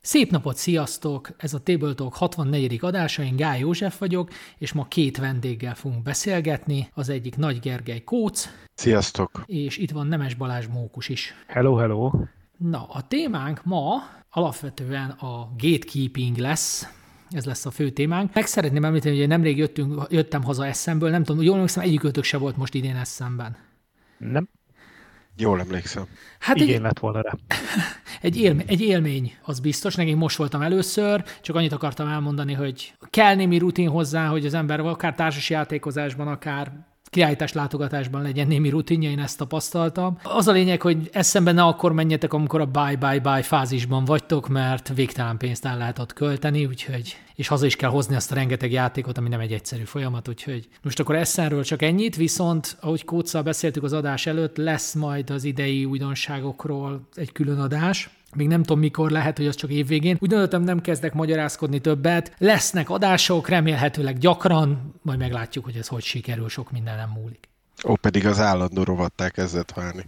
Szép napot, sziasztok! Ez a Table Talk 64. adása, én Gály József vagyok, és ma két vendéggel fogunk beszélgetni. Az egyik Nagy Gergely Kóc. Sziasztok! És itt van Nemes Balázs Mókus is. Hello, hello! Na, a témánk ma alapvetően a gatekeeping lesz. Ez lesz a fő témánk. Meg szeretném említeni, hogy nemrég jöttem haza Eszemből, nem tudom, jól emlékszem, egyikőtök se volt most idén Eszemben. Nem. Jól emlékszem. Hát igény lett volna rá. Egy élmény, az biztos. Nekem most voltam először, csak annyit akartam elmondani, hogy kell némi rutin hozzá, hogy az ember akár társasjátékozásban, akár kiállítás látogatásban legyen némi rutinja, én ezt tapasztaltam. Az a lényeg, hogy eszembe ne akkor menjetek, amikor a buy fázisban vagytok, mert végtelen pénzt el lehet ott költeni, úgyhogy, és haza is kell hozni azt a rengeteg játékot, ami nem egy egyszerű folyamat, úgyhogy most akkor Essenről csak ennyit, viszont ahogy Kóccal beszéltük az adás előtt, lesz majd az idei újdonságokról egy külön adás. Még nem tudom mikor, lehet, hogy az csak évvégén. Úgy döntöttem, nem kezdek magyarázkodni többet. Lesznek adások, remélhetőleg gyakran, majd meglátjuk, hogy ez hogy sikerül, sok minden nem múlik. Pedig az állandó rovattá kezdett válni.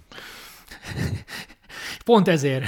Pont ezért.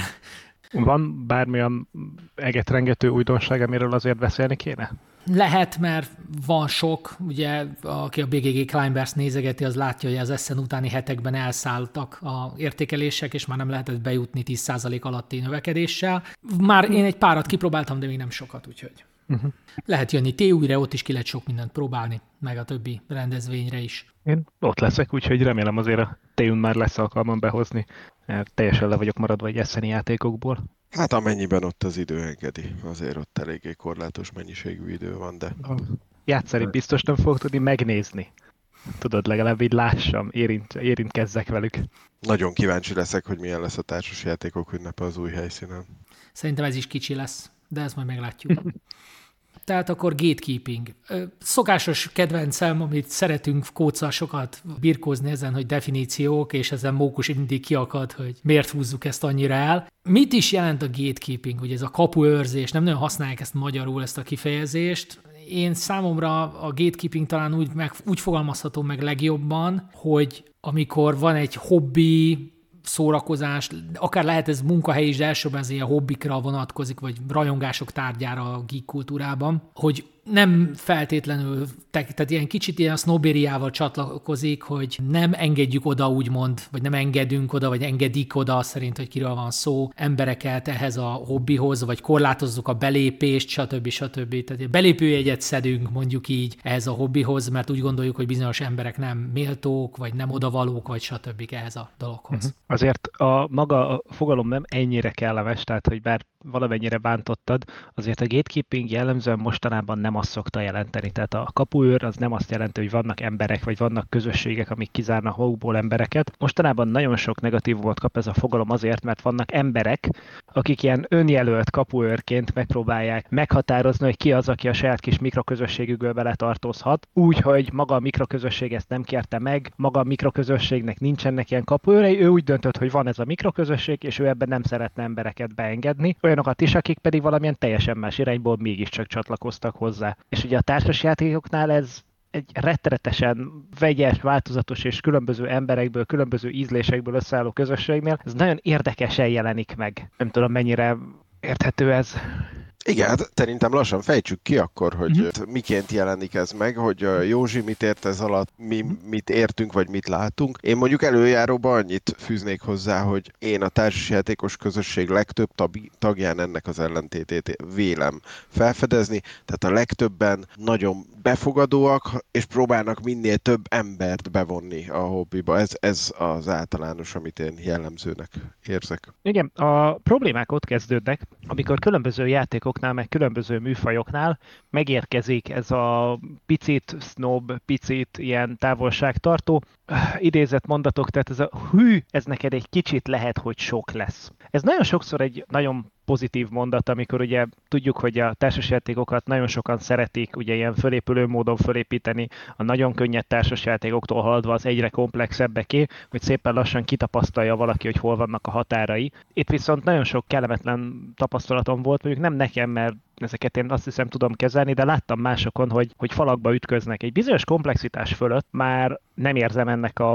Van bármilyen egetrengető újdonság, amiről azért beszélni kéne? Lehet, mert van sok, ugye, aki a BGG Climbers nézegeti, az látja, hogy az Essen utáni hetekben elszálltak a értékelések, és már nem lehetett bejutni 10% alatti növekedéssel. Már én egy párat kipróbáltam, de még nem sokat, úgyhogy lehet jönni TU-re, ott is ki lehet sok mindent próbálni, meg a többi rendezvényre is. Én ott leszek, úgyhogy remélem azért a TU-n már lesz alkalmam behozni, mert teljesen le vagyok maradva egy Esseni játékokból. Hát amennyiben ott az idő engedi, azért ott eléggé korlátos mennyiségű idő van, de... Játszani biztos nem fogok tudni megnézni. Tudod, legalább így lássam, érintkezzek velük. Nagyon kíváncsi leszek, hogy milyen lesz a társasjátékok ünnepe az új helyszínen. Szerintem ez is kicsi lesz, de ezt majd meglátjuk. Tehát akkor gatekeeping. Szokásos kedvencem, amit szeretünk Kóccal sokat birkózni ezen, hogy definíciók, és ezen Mókus mindig kiakad, hogy miért húzzuk ezt annyira el. Mit is jelent a gatekeeping, hogy ez a kapuőrzés? Nem nagyon használják ezt magyarul, ezt a kifejezést. Én számomra a gatekeeping talán úgy fogalmazható meg legjobban, hogy amikor van egy hobbi, szórakozás, akár lehet ez munkahely is, de elsőben ez ilyen hobbikra vonatkozik, vagy rajongások tárgyára a geek kultúrában, hogy nem feltétlenül, tehát ilyen kicsit ilyen sznobériával csatlakozik, hogy nem engedjük oda úgymond, vagy nem engedünk oda, vagy engedik oda szerint, hogy kiről van szó, embereket ehhez a hobbihoz, vagy korlátozzuk a belépést, stb. Tehát belépőjegyet szedünk mondjuk így ehhez a hobbihoz, mert úgy gondoljuk, hogy bizonyos emberek nem méltók, vagy nem odavalók, vagy stb. Ehhez a dologhoz. Azért maga a fogalom nem ennyire kellemes, tehát hogy bár valamennyire bántottad, azért a gatekeeping jellemzően mostanában nem azt szokta jelenteni. Tehát a kapuőr az nem azt jelenti, hogy vannak emberek, vagy vannak közösségek, amik kizárnak magukból embereket. Mostanában nagyon sok negatívumot kap ez a fogalom azért, mert vannak emberek, akik ilyen önjelölt kapuőrként megpróbálják meghatározni, hogy ki az, aki a saját kis mikroközösségükből beletartozhat, úgyhogy maga a mikroközösség ezt nem kérte meg, maga a mikroközösségnek nincsenek ilyen kapuőrei, ő úgy döntött, hogy van ez a mikroközösség, és ő ebben nem szeretne embereket beengedni. Olyanokat is, akik pedig valamilyen teljesen más irányból mégiscsak csatlakoztak hozzá. És ugye a társasjátékoknál ez egy rettenetesen vegyes, változatos és különböző emberekből, különböző ízlésekből összeálló közösségnél, ez nagyon érdekesen jelenik meg. Nem tudom, mennyire érthető ez. Igen, hát szerintem lassan fejtsük ki akkor, hogy miként jelenik ez meg, hogy Józsi mit ért ez alatt, mi mit értünk, vagy mit látunk. Én mondjuk előjáróban annyit fűznék hozzá, hogy én a társasjátékos közösség legtöbb tagján ennek az ellentétét vélem felfedezni, tehát a legtöbben nagyon befogadóak, és próbálnak minél több embert bevonni a hobbiba. Ez az általános, amit én jellemzőnek érzek. Igen, a problémák ott kezdődnek, amikor különböző játékoknál, meg különböző műfajoknál megérkezik ez a picit snob, picit ilyen távolságtartó idézett mondatok, tehát ez a ez neked egy kicsit lehet, hogy sok lesz. Ez nagyon sokszor egy nagyon pozitív mondat, amikor ugye tudjuk, hogy a társasjátékokat nagyon sokan szeretik ugye ilyen fölépülő módon fölépíteni, a nagyon könnyed társasjátékoktól haladva az egyre komplexebbeké, hogy szépen lassan kitapasztalja valaki, hogy hol vannak a határai. Itt viszont nagyon sok kellemetlen tapasztalatom volt, mondjuk nem nekem, mert ezeket én azt hiszem tudom kezelni, de láttam másokon, hogy falakba ütköznek. Egy bizonyos komplexitás fölött már nem érzem ennek a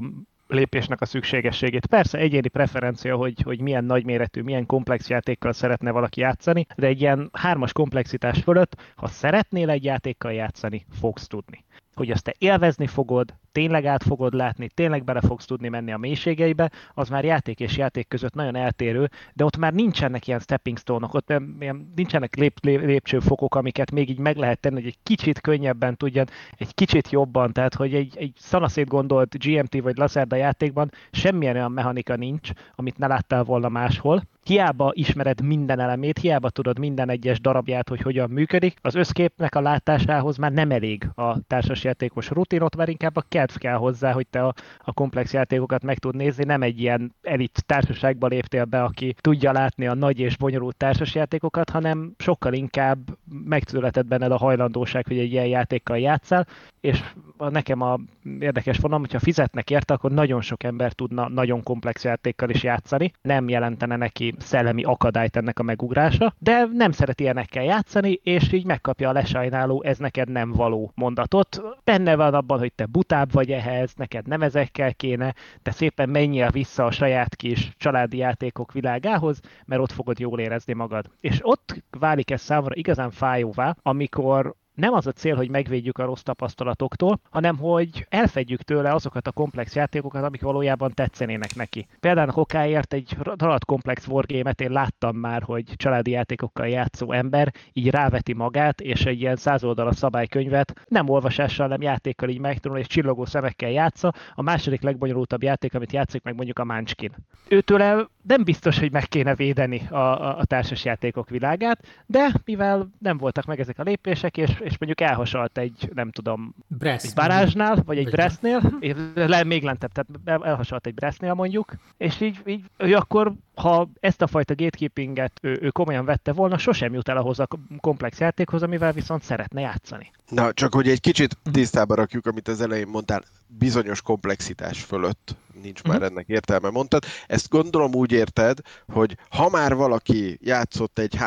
lépésnek a szükségességét. Persze egyéni preferencia, hogy milyen nagyméretű, milyen komplex játékkal szeretne valaki játszani, de egy ilyen 3-as komplexitás fölött, ha szeretnél egy játékkal játszani, fogsz tudni. Hogy azt te élvezni fogod, tényleg át fogod látni, tényleg bele fogsz tudni menni a mélységeibe, az már játék és játék között nagyon eltérő, de ott már nincsenek ilyen stepping stone-ok, ott nincsenek lépcsőfokok, amiket még így meg lehet tenni, hogy egy kicsit könnyebben tudjad, egy kicsit jobban, tehát hogy egy szanaszét gondolt GMT vagy Lacerda játékban semmilyen olyan mechanika nincs, amit ne láttál volna máshol. Hiába ismered minden elemét, hiába tudod minden egyes darabját, hogy hogyan működik, az összképnek a látásához már nem elég a társasjátékos rutinot, mert inkább a kedv kell hozzá, hogy te a komplex játékokat meg tud nézni, nem egy ilyen elit társaságba léptél be, aki tudja látni a nagy és bonyolult társasjátékokat, hanem sokkal inkább megszületett benned a hajlandóság, hogy egy ilyen játékkal játsszál, és nekem a érdekes vonalom, hogyha fizetnek érte, akkor nagyon sok ember tudna nagyon komplex játékkal is játszani, nem jelentene neki szellemi akadályt ennek a megugrása, de nem szeret ilyenekkel játszani, és így megkapja a lesajnáló, ez neked nem való mondatot. Benne van abban, hogy te butább vagy ehhez, neked nem ezekkel kéne, te szépen menjél vissza a saját kis családi játékok világához, mert ott fogod jól érezni magad. És ott válik ez számomra igazán fájóvá, amikor nem az a cél, hogy megvédjük a rossz tapasztalatoktól, hanem hogy elfedjük tőle azokat a komplex játékokat, amik valójában tetszenének neki. Például a kokáért egy rohadt komplex wargame-et én láttam már, hogy családi játékokkal játszó ember így ráveti magát, és egy ilyen 100 oldalas szabálykönyvet nem olvasással, nem játékkal így megtanul, és csillogó szemekkel játsza. A második legbonyolultabb játék, amit játszik, meg mondjuk a Munchkin. Őtőle nem biztos, hogy meg kéne védeni a társasjátékok világát, de mivel nem voltak meg ezek a lépések, és mondjuk elhasalt egy, nem tudom, egy Barázsnál, vagy egy Bresznél, még lentebb, tehát elhasalt egy Bresznél mondjuk, és így ő akkor, ha ezt a fajta gatekeepinget ő komolyan vette volna, sosem jut el ahhoz a komplex játékhoz, amivel viszont szeretne játszani. Na, csak hogy egy kicsit tisztába rakjuk, amit az elején mondtál, bizonyos komplexitás fölött nincs már ennek értelme, mondtad. Ezt gondolom úgy érted, hogy ha már valaki játszott egy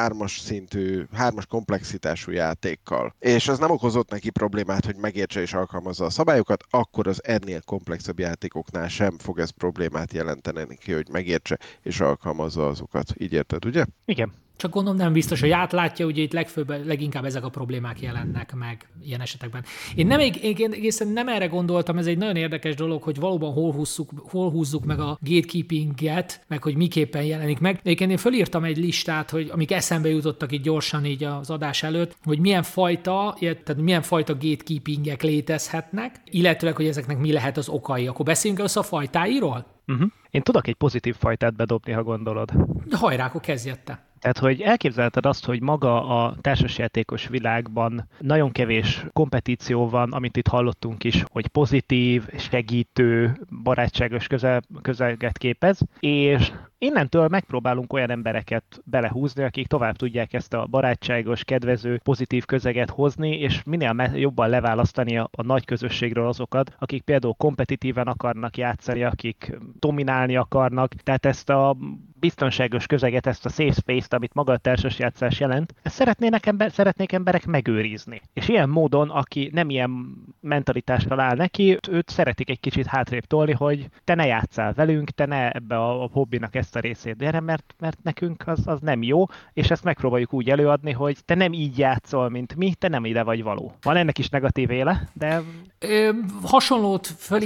3-as komplexitású játékkal, és az nem okozott neki problémát, hogy megértse és alkalmazza a szabályokat, akkor az ennél komplexebb játékoknál sem fog ez problémát jelenteni neki, hogy megértse és alkalmazza azokat. Így érted, ugye? Igen. Csak gondolom nem biztos, hogy átlátja, ugye itt leginkább ezek a problémák jelennek meg ilyen esetekben. Én egészen nem erre gondoltam, ez egy nagyon érdekes dolog, hogy valóban hol húzzuk meg a gatekeepinget, meg hogy miképpen jelenik meg. Egyébként én fölírtam egy listát, hogy amik eszembe jutottak itt gyorsan így az adás előtt, hogy milyen fajta gatekeepingek létezhetnek, illetve hogy ezeknek mi lehet az okai. Akkor beszéljünk össze a fajtáiról? Én tudok egy pozitív fajtát bedobni, ha gondolod. Hajrá, akkor kezdjed te. Tehát, hogy elképzelheted azt, hogy maga a társasjátékos világban nagyon kevés kompetíció van, amit itt hallottunk is, hogy pozitív, segítő, barátságos közeget képez, és innentől megpróbálunk olyan embereket belehúzni, akik tovább tudják ezt a barátságos, kedvező, pozitív közeget hozni, és minél jobban leválasztani a nagy közösségről azokat, akik például kompetitíven akarnak játszani, akik dominálni akarnak, tehát ezt a biztonságos közeget, ezt a safe space-t, amit maga a társasjátszás jelent, ezt szeretnék emberek megőrizni. És ilyen módon, aki nem ilyen mentalitással áll neki, őt szeretik egy kicsit hátrébb tolni, hogy te ne játsszál velünk, te ne ebbe a hobbinak ezt a részét gyere, mert nekünk az nem jó, és ezt megpróbáljuk úgy előadni, hogy te nem így játszol, mint mi, te nem ide vagy való. Van ennek is negatív éle, de... Hasonlót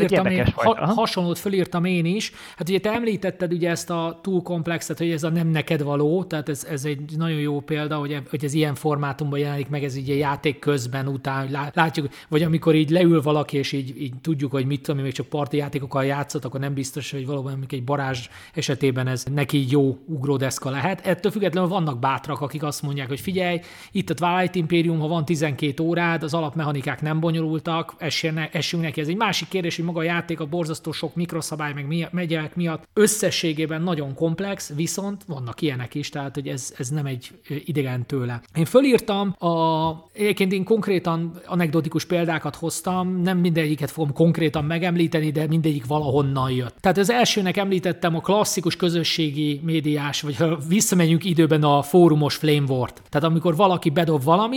fölírtam én is. Hát ugye te említetted ugye ezt a túl komplexet, hogy ez a nem neked való, tehát ez egy nagyon jó példa, hogy ez ilyen formátumban jelenik meg, ez így a játék közben után, hogy látjuk, vagy amikor így leül valaki, és így tudjuk, hogy mit tudom, még csak parti játékokkal játszott, akkor nem biztos, hogy valóban egy Barázs esetében ez neki jó ugródeszka lehet. Ettől függetlenül vannak bátrak, akik azt mondják, hogy figyelj, itt a Twilight Imperium, ha van 12 órád, az alapmechanikák nem bonyolultak, essünk neki. Ez egy másik kérdés, hogy maga a játék a borzasztó sok mikroszabály, meg megyek miatt összességében nagyon komplex, viszont vannak ilyenek is, tehát hogy ez nem egy idegen tőle. Én fölírtam, egyébként én konkrétan anekdotikus példákat hoztam, nem mindegyiket fogom konkrétan megemlíteni, de mindegyik valahonnan jött. Tehát az elsőnek említettem a klasszikus közösségi médiás, vagy ha visszamegyünk időben a fórumos Flame War-t. Tehát amikor valaki bedob valamit,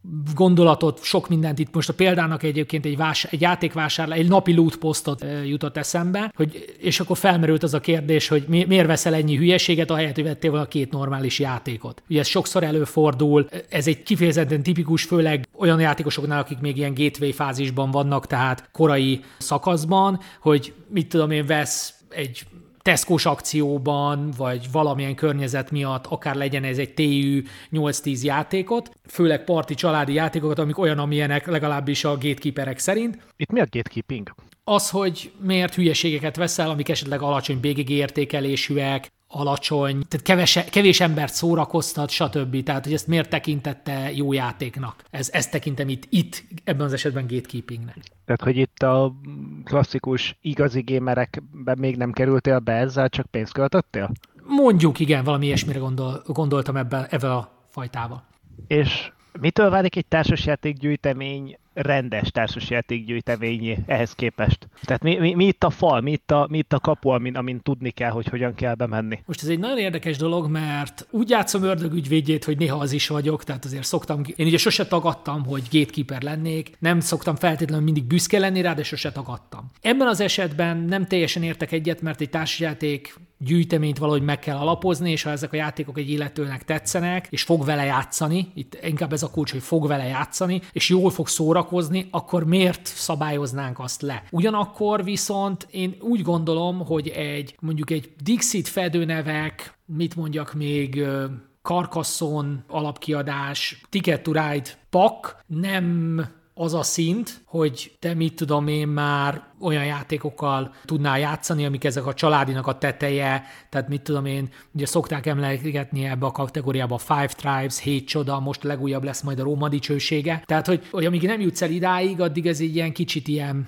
gondolatot, sok mindent itt most a példának egyébként egy játékvásárlás, egy napi loot posztot jutott eszembe, és akkor felmerült az a kérdés, hogy miért veszel ennyi hülyeséget, ahelyett, hogy vettél volna 2 normális játékot. Ugye ez sokszor előfordul, ez egy kifejezetten tipikus, főleg olyan játékosoknál, akik még ilyen gateway fázisban vannak, tehát korai szakaszban, hogy mit tudom én, vesz egy Tesco-s akcióban, vagy valamilyen környezet miatt, akár legyen ez egy TU 8-10 játékot, főleg parti családi játékokat, amik olyan, amilyenek legalábbis a gatekeeperek szerint. Itt mi a gatekeeping? Az, hogy miért hülyeségeket veszel, amik esetleg alacsony BGG értékelésűek, alacsony, tehát kevés embert szórakoztat, stb. Tehát, hogy ezt miért tekintette jó játéknak. Ezt tekintem itt ebben az esetben gatekeepingnek. Tehát, hogy itt a klasszikus igazi gamerekben még nem kerültél be ezzel, csak pénzt költöttél? Mondjuk igen, valami ilyesmire gondoltam ebben a fajtával. És mitől válik egy társasjátékgyűjtemény rendes társasjátékgyűjteményé ehhez képest? Tehát mi itt a fal, mi itt a kapu, amin tudni kell, hogy hogyan kell bemenni? Most ez egy nagyon érdekes dolog, mert úgy játszom ördögügyvédjét, hogy néha az is vagyok, tehát azért én ugye sose tagadtam, hogy gatekeeper lennék, nem szoktam feltétlenül mindig büszke lenni rá, de sose tagadtam. Ebben az esetben nem teljesen értek egyet, mert egy társasjáték gyűjteményt valahogy meg kell alapozni, és ha ezek a játékok egy illetőnek tetszenek, és fog vele játszani, itt inkább ez a kulcs, hogy fog vele játszani, és jól fog szórakozni, akkor miért szabályoznánk azt le? Ugyanakkor viszont én úgy gondolom, hogy mondjuk egy Dixit fedőnevek, mit mondjak még, Carcassonne alapkiadás, Ticket to Ride pak nem az a szint, hogy te mit tudom én már olyan játékokkal tudnál játszani, amik ezek a családinak a teteje, tehát mit tudom én, ugye szokták emlegetni ebbe a kategóriába a Five Tribes, 7 csoda, most legújabb lesz majd a Róma dicsősége, tehát hogy amíg nem jutsz el idáig, addig ez egy ilyen kicsit ilyen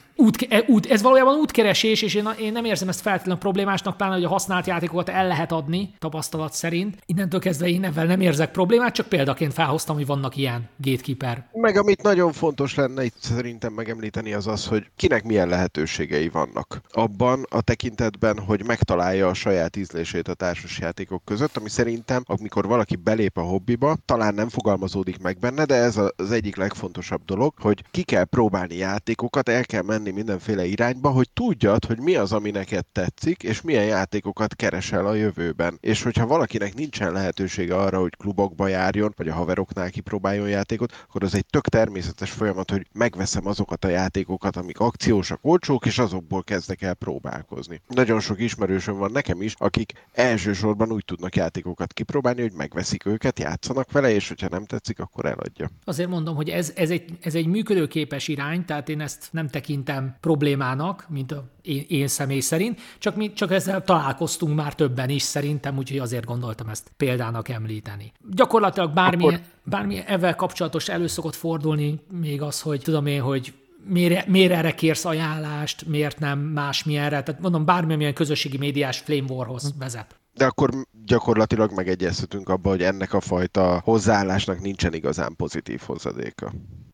ez valójában útkeresés, és én nem érzem ezt feltétlenül problémásnak, pláne, hogy a használt játékokat el lehet adni, tapasztalat szerint. Innentől kezdve én ebben nem érzek problémát, csak példaként felhoztam, hogy vannak ilyen gatekeeper. Meg amit nagyon fontos lenne itt szerintem megemlíteni az, hogy kinek milyen lehetőségei vannak. Abban a tekintetben, hogy megtalálja a saját ízlését a társasjátékok között, ami szerintem, amikor valaki belép a hobbiba, talán nem fogalmazódik meg benne, de ez az egyik legfontosabb dolog, hogy ki kell próbálni játékokat, el kell menni mindenféle irányba, hogy tudjad, hogy mi az, ami neked tetszik, és milyen játékokat keresel a jövőben. És hogyha valakinek nincsen lehetősége arra, hogy klubokba járjon, vagy a haveroknál kipróbáljon játékot, akkor az egy tök természetes folyamat, hogy megveszem azokat a játékokat, amik akciósak, olcsók, és azokból kezdek el próbálkozni. Nagyon sok ismerősöm van nekem is, akik elsősorban úgy tudnak játékokat kipróbálni, hogy megveszik őket, játszanak vele, és hogyha nem tetszik, akkor eladja. Azért mondom, hogy ez egy működőképes irány, tehát én ezt nem tekintem problémának, mint én személy szerint, csak ezzel találkoztunk már többen is szerintem, úgyhogy azért gondoltam ezt példának említeni. Gyakorlatilag bármi ezzel kapcsolatos elő szokott fordulni még az, hogy tudom én, hogy miért erre kérsz ajánlást, miért nem másmilyenre, tehát mondom, bármilyen közösségi médiás flame warhoz vezet. De akkor gyakorlatilag megegyezhetünk abba, hogy ennek a fajta hozzáállásnak nincsen igazán pozitív hozadéka.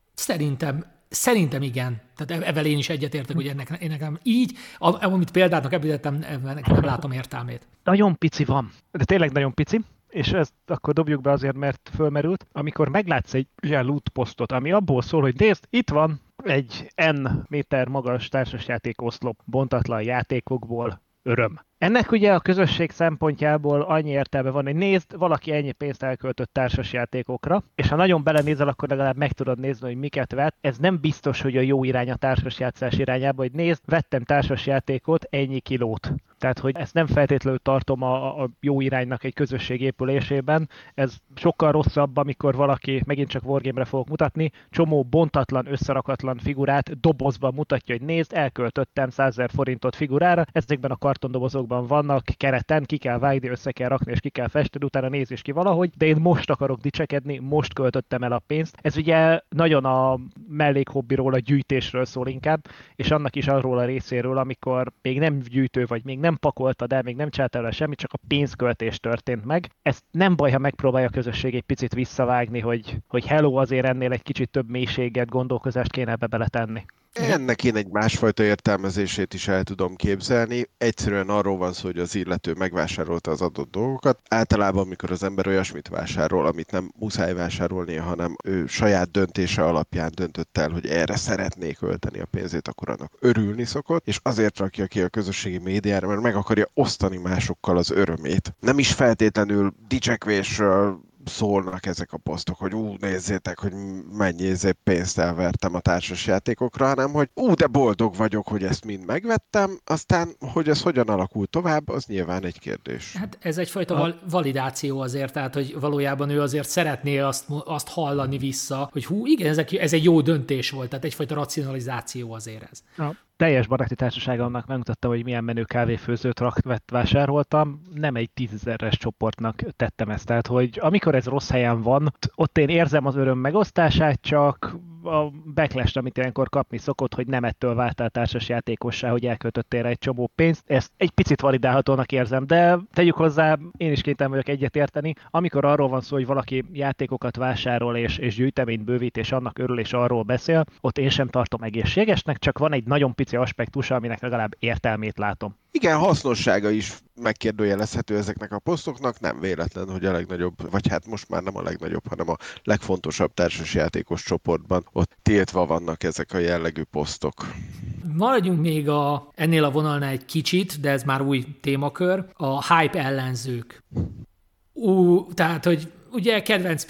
Szerintem igen. Tehát ezzel én is egyetértek, hogy ennek nem így, amit példának említettem, ennek nem látom értelmét. Nagyon pici van, de tényleg nagyon pici, és ezt akkor dobjuk be azért, mert fölmerült. Amikor meglátsz egy ilyen loot posztot, ami abból szól, hogy nézd, itt van egy N méter magas társasjáték oszlop bontatlan játékokból, öröm. Ennek ugye a közösség szempontjából annyi értelme van, hogy nézd, valaki ennyi pénzt elköltött társasjátékokra, és ha nagyon belenézel, akkor legalább meg tudod nézni, hogy miket vett. Ez nem biztos, hogy a jó irány a társasjátszás irányába, hogy nézd, vettem társasjátékot, ennyi kilót. Tehát, hogy ezt nem feltétlenül tartom a jó iránynak egy közösség épülésében. Ez sokkal rosszabb, amikor valaki, megint csak Wargame-re fogok mutatni, csomó bontatlan, összerakatlan figurát dobozban mutatja, hogy nézd, elköltöttem 100 000 forintot figurára, ezekben a kartondobozokban vannak, kereten, ki kell vágni, össze kell rakni, és ki kell festeni, utána néz is ki valahogy, de én most akarok dicsekedni, most költöttem el a pénzt. Ez ugye nagyon a mellékhobbiról, a gyűjtésről szól inkább, és annak is arról a részéről, amikor még nem gyűjtő vagy, még nem pakoltad el, még nem csináltál el semmit, csak a pénzköltés történt meg. Ez nem baj, ha megpróbálja a közösség egy picit visszavágni, hogy hello, azért ennél egy kicsit több mélységet, gondolkozást kéne ebbe beletenni. Ennek én egy másfajta értelmezését is el tudom képzelni. Egyszerűen arról van szó, hogy az illető megvásárolta az adott dolgokat. Általában, amikor az ember olyasmit vásárol, amit nem muszáj vásárolnia, hanem ő saját döntése alapján döntött el, hogy erre szeretné költeni a pénzét, akkor annak örülni szokott, és azért rakja ki a közösségi médiára, mert meg akarja osztani másokkal az örömét. Nem is feltétlenül dicsekvésről szólnak ezek a posztok, hogy nézzétek, hogy mennyi pénzt elvertem a társasjátékokra, hanem hogy de boldog vagyok, hogy ezt mind megvettem, aztán, hogy ez hogyan alakul tovább, az nyilván egy kérdés. Hát ez egyfajta validáció azért, tehát, hogy valójában ő azért szeretné azt hallani vissza, hogy igen, ez egy jó döntés volt, tehát egyfajta racionalizáció azért ez. Teljes baráti társaságomnak megmutattam, hogy milyen menő kávéfőzőt vásároltam, nem egy 10 000-es csoportnak tettem ezt. Tehát, hogy amikor ez rossz helyen van, ott én érzem az öröm megosztását, csak a backlash, amit ilyenkor kapni szokott, hogy nem ettől váltál társasjátékossá, hogy elköltöttél egy csomó pénzt. Ezt egy picit validálhatónak érzem, de tegyük hozzá, én is kénytelen vagyok egyetérteni. Amikor arról van szó, hogy valaki játékokat vásárol és gyűjteményt bővít, és annak örül és arról beszél, ott én sem tartom egészségesnek, csak van egy nagyon pici aspektusa, aminek legalább értelmét látom. Igen, hasznossága is megkérdőjelezhető ezeknek a posztoknak, nem véletlen, hogy a legnagyobb, vagy hát most már nem a legnagyobb, hanem a legfontosabb társasjátékos csoportban ott tiltva vannak ezek a jellegű posztok. Maradjunk még ennél a vonalnál egy kicsit, de ez már új témakör, a hype ellenzők. Tehát, hogy ugye kedvenc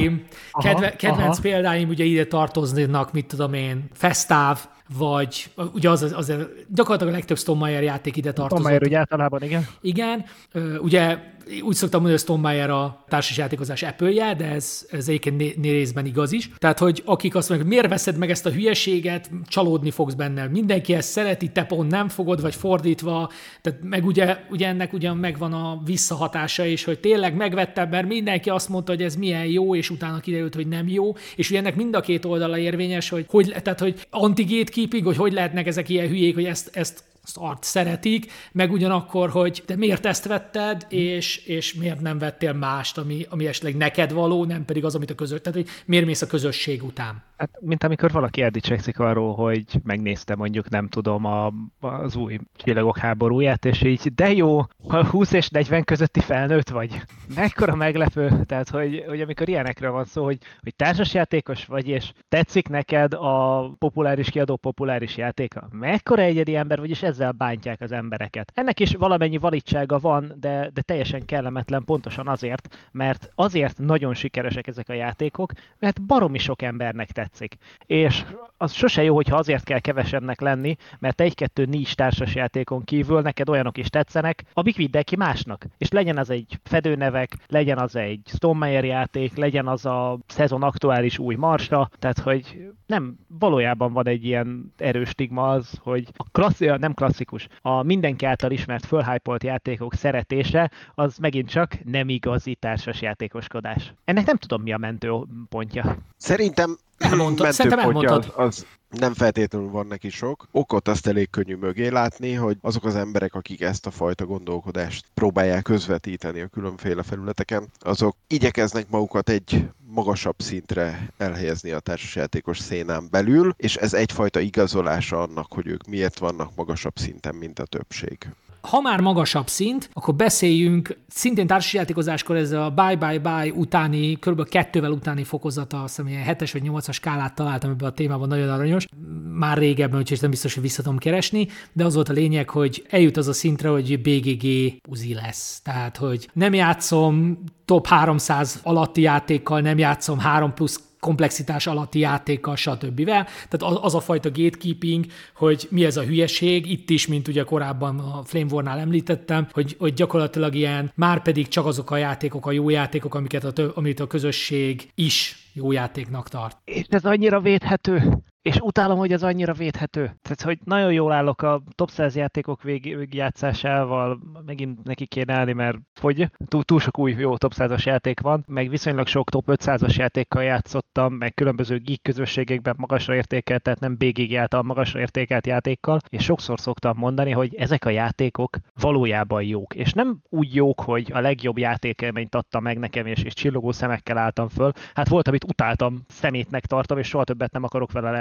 példáim ugye ide tartoznak, mit tudom én, Festáv, vagy ugye az gyakorlatilag a legtöbb Stonemaier játék ide tartozott. Stonemaier ugye általában, igen. Igen, ugye úgy szoktam mondani, hogy Stonemaier a társasjátékozás Apple-je, de ez egyébként részben igaz is. Tehát, hogy akik azt mondják, hogy miért veszed meg ezt a hülyeséget, csalódni fogsz benne. Mindenki ezt szereti, te pont nem fogod, vagy fordítva. Tehát meg ugye ennek ugyan megvan a visszahatása is, hogy tényleg megvettem, mert mindenki azt mondta, hogy ez milyen jó, és utána kiderült, hogy nem jó. És ugye ennek mind a két oldala érvényes, hogy anti-gatekeeping, hogy lehetnek ezek ilyen hülyék, hogy ezt art szeretik, meg ugyanakkor, hogy te miért ezt vetted, és miért nem vettél mást, ami esetleg neked való, nem pedig az, amit tehát hogy miért mész a közösség után. Hát, mint amikor valaki eldicsekszik arról, hogy megnézte mondjuk, nem tudom, az új Csillagok háborúját, és így, de jó, ha 20 és 40 közötti felnőtt vagy. Mekkora meglepő, tehát, hogy amikor ilyenekről van szó, hogy társasjátékos vagy, és tetszik neked a populáris kiadó populáris játéka. Mekkora egyedi ember vagy, és ezzel bántják az embereket. Ennek is valamennyi validsága van, de teljesen kellemetlen pontosan azért, mert azért nagyon sikeresek ezek a játékok, mert baromi sok embernek tetszik. És az sose jó, hogyha azért kell kevesebbnek lenni, mert egy-kettő nincs társasjátékon kívül neked olyanok is tetszenek, amik vidd ki másnak. És legyen az egy fedőnevek, legyen az egy Stonemaier játék, legyen az a szezon aktuális új marsa, tehát hogy nem, valójában van egy ilyen erős stigma az, hogy nem klasszikus, a mindenki által ismert fölhypolt játékok szeretése, az megint csak nem igazi társasjátékoskodás. Ennek nem tudom, mi a mentőpontja. Szerintem elmondtad. Az nem feltétlenül van neki sok. Okot azt elég könnyű mögé látni, hogy azok az emberek, akik ezt a fajta gondolkodást próbálják közvetíteni a különféle felületeken, azok igyekeznek magukat egy magasabb szintre elhelyezni a társasjátékos szénán belül, és ez egyfajta igazolása annak, hogy ők miért vannak magasabb szinten, mint a többség. Ha már magasabb szint, akkor beszéljünk, szintén társasjátékozáskor ez a bye utáni, kb. 2-vel utáni fokozata, azt hiszem, ilyen 7-es vagy 8-as skálát találtam ebben a témában, nagyon aranyos. Már régebben, úgyhogy nem biztos, hogy vissza tudom keresni, de az volt a lényeg, hogy eljut az a szintre, hogy BGG uzi lesz. Tehát, hogy nem játszom top 300 alatti játékkal, nem játszom 3 plusz komplexitás alatti játékkal, stb. Tehát az a fajta gatekeeping, hogy mi ez a hülyeség, itt is, mint ugye korábban a Flame War-nál említettem, hogy gyakorlatilag ilyen, már pedig csak azok a játékok, a jó játékok, amit a közösség is jó játéknak tart. És ez annyira védhető. És utálom, hogy ez annyira védhető. Tehát, hogy nagyon jól állok a top 100 játékok végigjátszásával, megint neki kéne állni, mert fogy. Túl sok új jó top 100-as játék van, meg viszonylag sok top 500-as játékkal játszottam, meg különböző geek közösségekben magasra értékelt, tehát nem BGG által magasra értékelt játékkal, és sokszor szoktam mondani, hogy ezek a játékok valójában jók. És nem úgy jók, hogy a legjobb játékélményt adta meg nekem, és csillogó szemekkel álltam föl. Hát volt, amit utáltam, szemétnek tartom, és soha többet nem akarok vele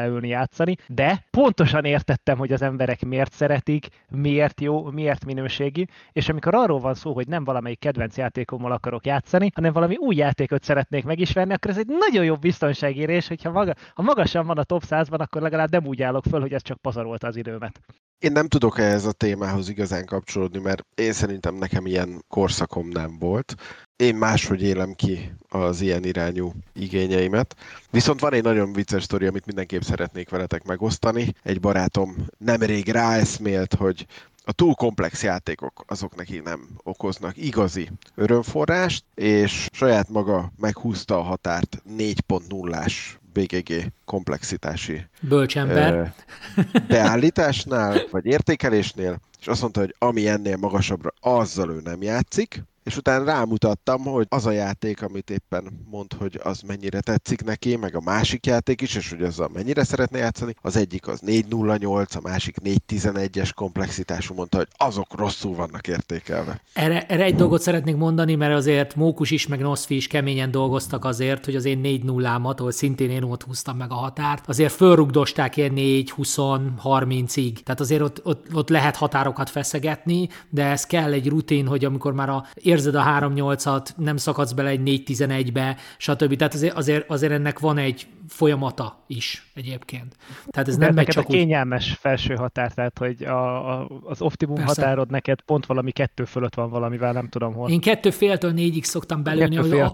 leülni játszani, de pontosan értettem, hogy az emberek miért szeretik, miért jó, miért minőségi, és amikor arról van szó, hogy nem valamelyik kedvenc játékommal akarok játszani, hanem valami új játékot szeretnék meg is venni, akkor ez egy nagyon jó biztonságérés, hogyha ha magasan van a top 100-ban, akkor legalább nem úgy állok föl, hogy ez csak pazarolta az időmet. Én nem tudok ehhez a témához igazán kapcsolódni, mert én szerintem nekem ilyen korszakom nem volt. Én máshogy élem ki az ilyen irányú igényeimet. Viszont van egy nagyon vicces sztori, amit mindenképp szeretnék veletek megosztani. Egy barátom nemrég ráeszmélt, hogy a túl komplex játékok azok neki nem okoznak igazi örömforrást, és saját maga meghúzta a határt 4.0-ás BGG komplexitási bölcsember beállításnál, vagy értékelésnél, és azt mondta, hogy ami ennél magasabbra, azzal ő nem játszik, és utána rámutattam, hogy az a játék, amit éppen mond, hogy az mennyire tetszik neki, meg a másik játék is, és hogy azzal mennyire szeretne játszani, az egyik az 4.08, a másik 4.11-es komplexitású, mondta, hogy azok rosszul vannak értékelve. Erre egy dolgot szeretnék mondani, mert azért Mókus is, meg Noszfi is keményen dolgoztak azért, hogy az én 4.0-ámat, ahol szintén én ott húztam meg a határt, azért fölrugdosták ilyen 4.20-30-ig. Tehát azért ott lehet határokat feszegetni, de ez kell egy rutin, hogy amikor már érzed a 3.8-at, nem szakadsz bele egy 4.11-be, stb. Tehát azért ennek van egy folyamata is egyébként. Tehát ez nem megy csak a kényelmes felső határ, tehát hogy az optimum Persze. Határod neked pont valami 2 fölött van valamivel, nem tudom hol. Én 2,5-től 4-ig szoktam belőni,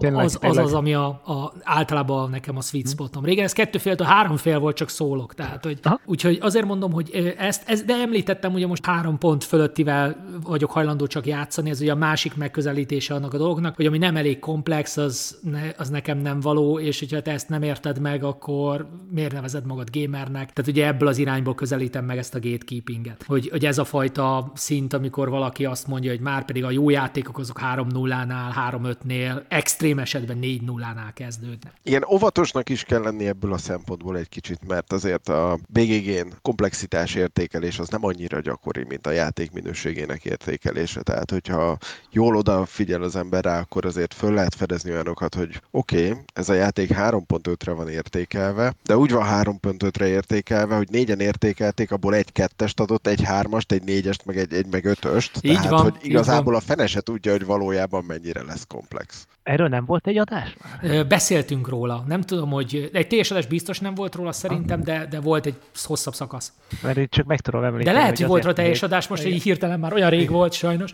az, ami általában nekem a sweet spotom. Régen ez 2,5-től 3,5 volt, csak szólok. Tehát, hogy, úgyhogy azért mondom, hogy de említettem, ugye most 3 pont fölöttivel vagyok hajlandó csak játszani, ez ugye a másik megközelítése annak a dolognak, hogy ami nem elég komplex, az nekem nem való, és hogyha te ezt nem érted meg, akkor miért nevezed magad gamernek? Tehát ugye ebből az irányból közelítem meg ezt a gatekeepinget. Hogy ez a fajta szint, amikor valaki azt mondja, hogy már pedig a jó játékok azok 3.0-nál, 3.5-nél, extrém esetben 4.0-nál kezdődnek. Igen, óvatosnak is kell lenni ebből a szempontból egy kicsit, mert azért a BGG-n komplexitás értékelés az nem annyira gyakori, mint a játék minőségének értékelése. Tehát, hogyha jól odafigyel az ember rá, akkor azért föl lehet fedezni olyanokat, hogy oké, ez a játék 3.5-re van értékelve, de úgy van 3.5-re értékelve, hogy 4-en értékelték, abból egy 2-est adott, egy 3-ast, egy 4-est, meg egy meg 5-öst. Tehát, van, hogy igazából a fene se tudja, hogy valójában mennyire lesz komplex. Erről nem volt egy adás? Beszéltünk róla. Nem tudom, hogy egy teljes adás biztos nem volt róla szerintem, de volt egy hosszabb szakasz. Mert itt csak meg tudom említeni. De lehet, hogy volt róla teljes adás, most így hirtelen már olyan rég volt sajnos.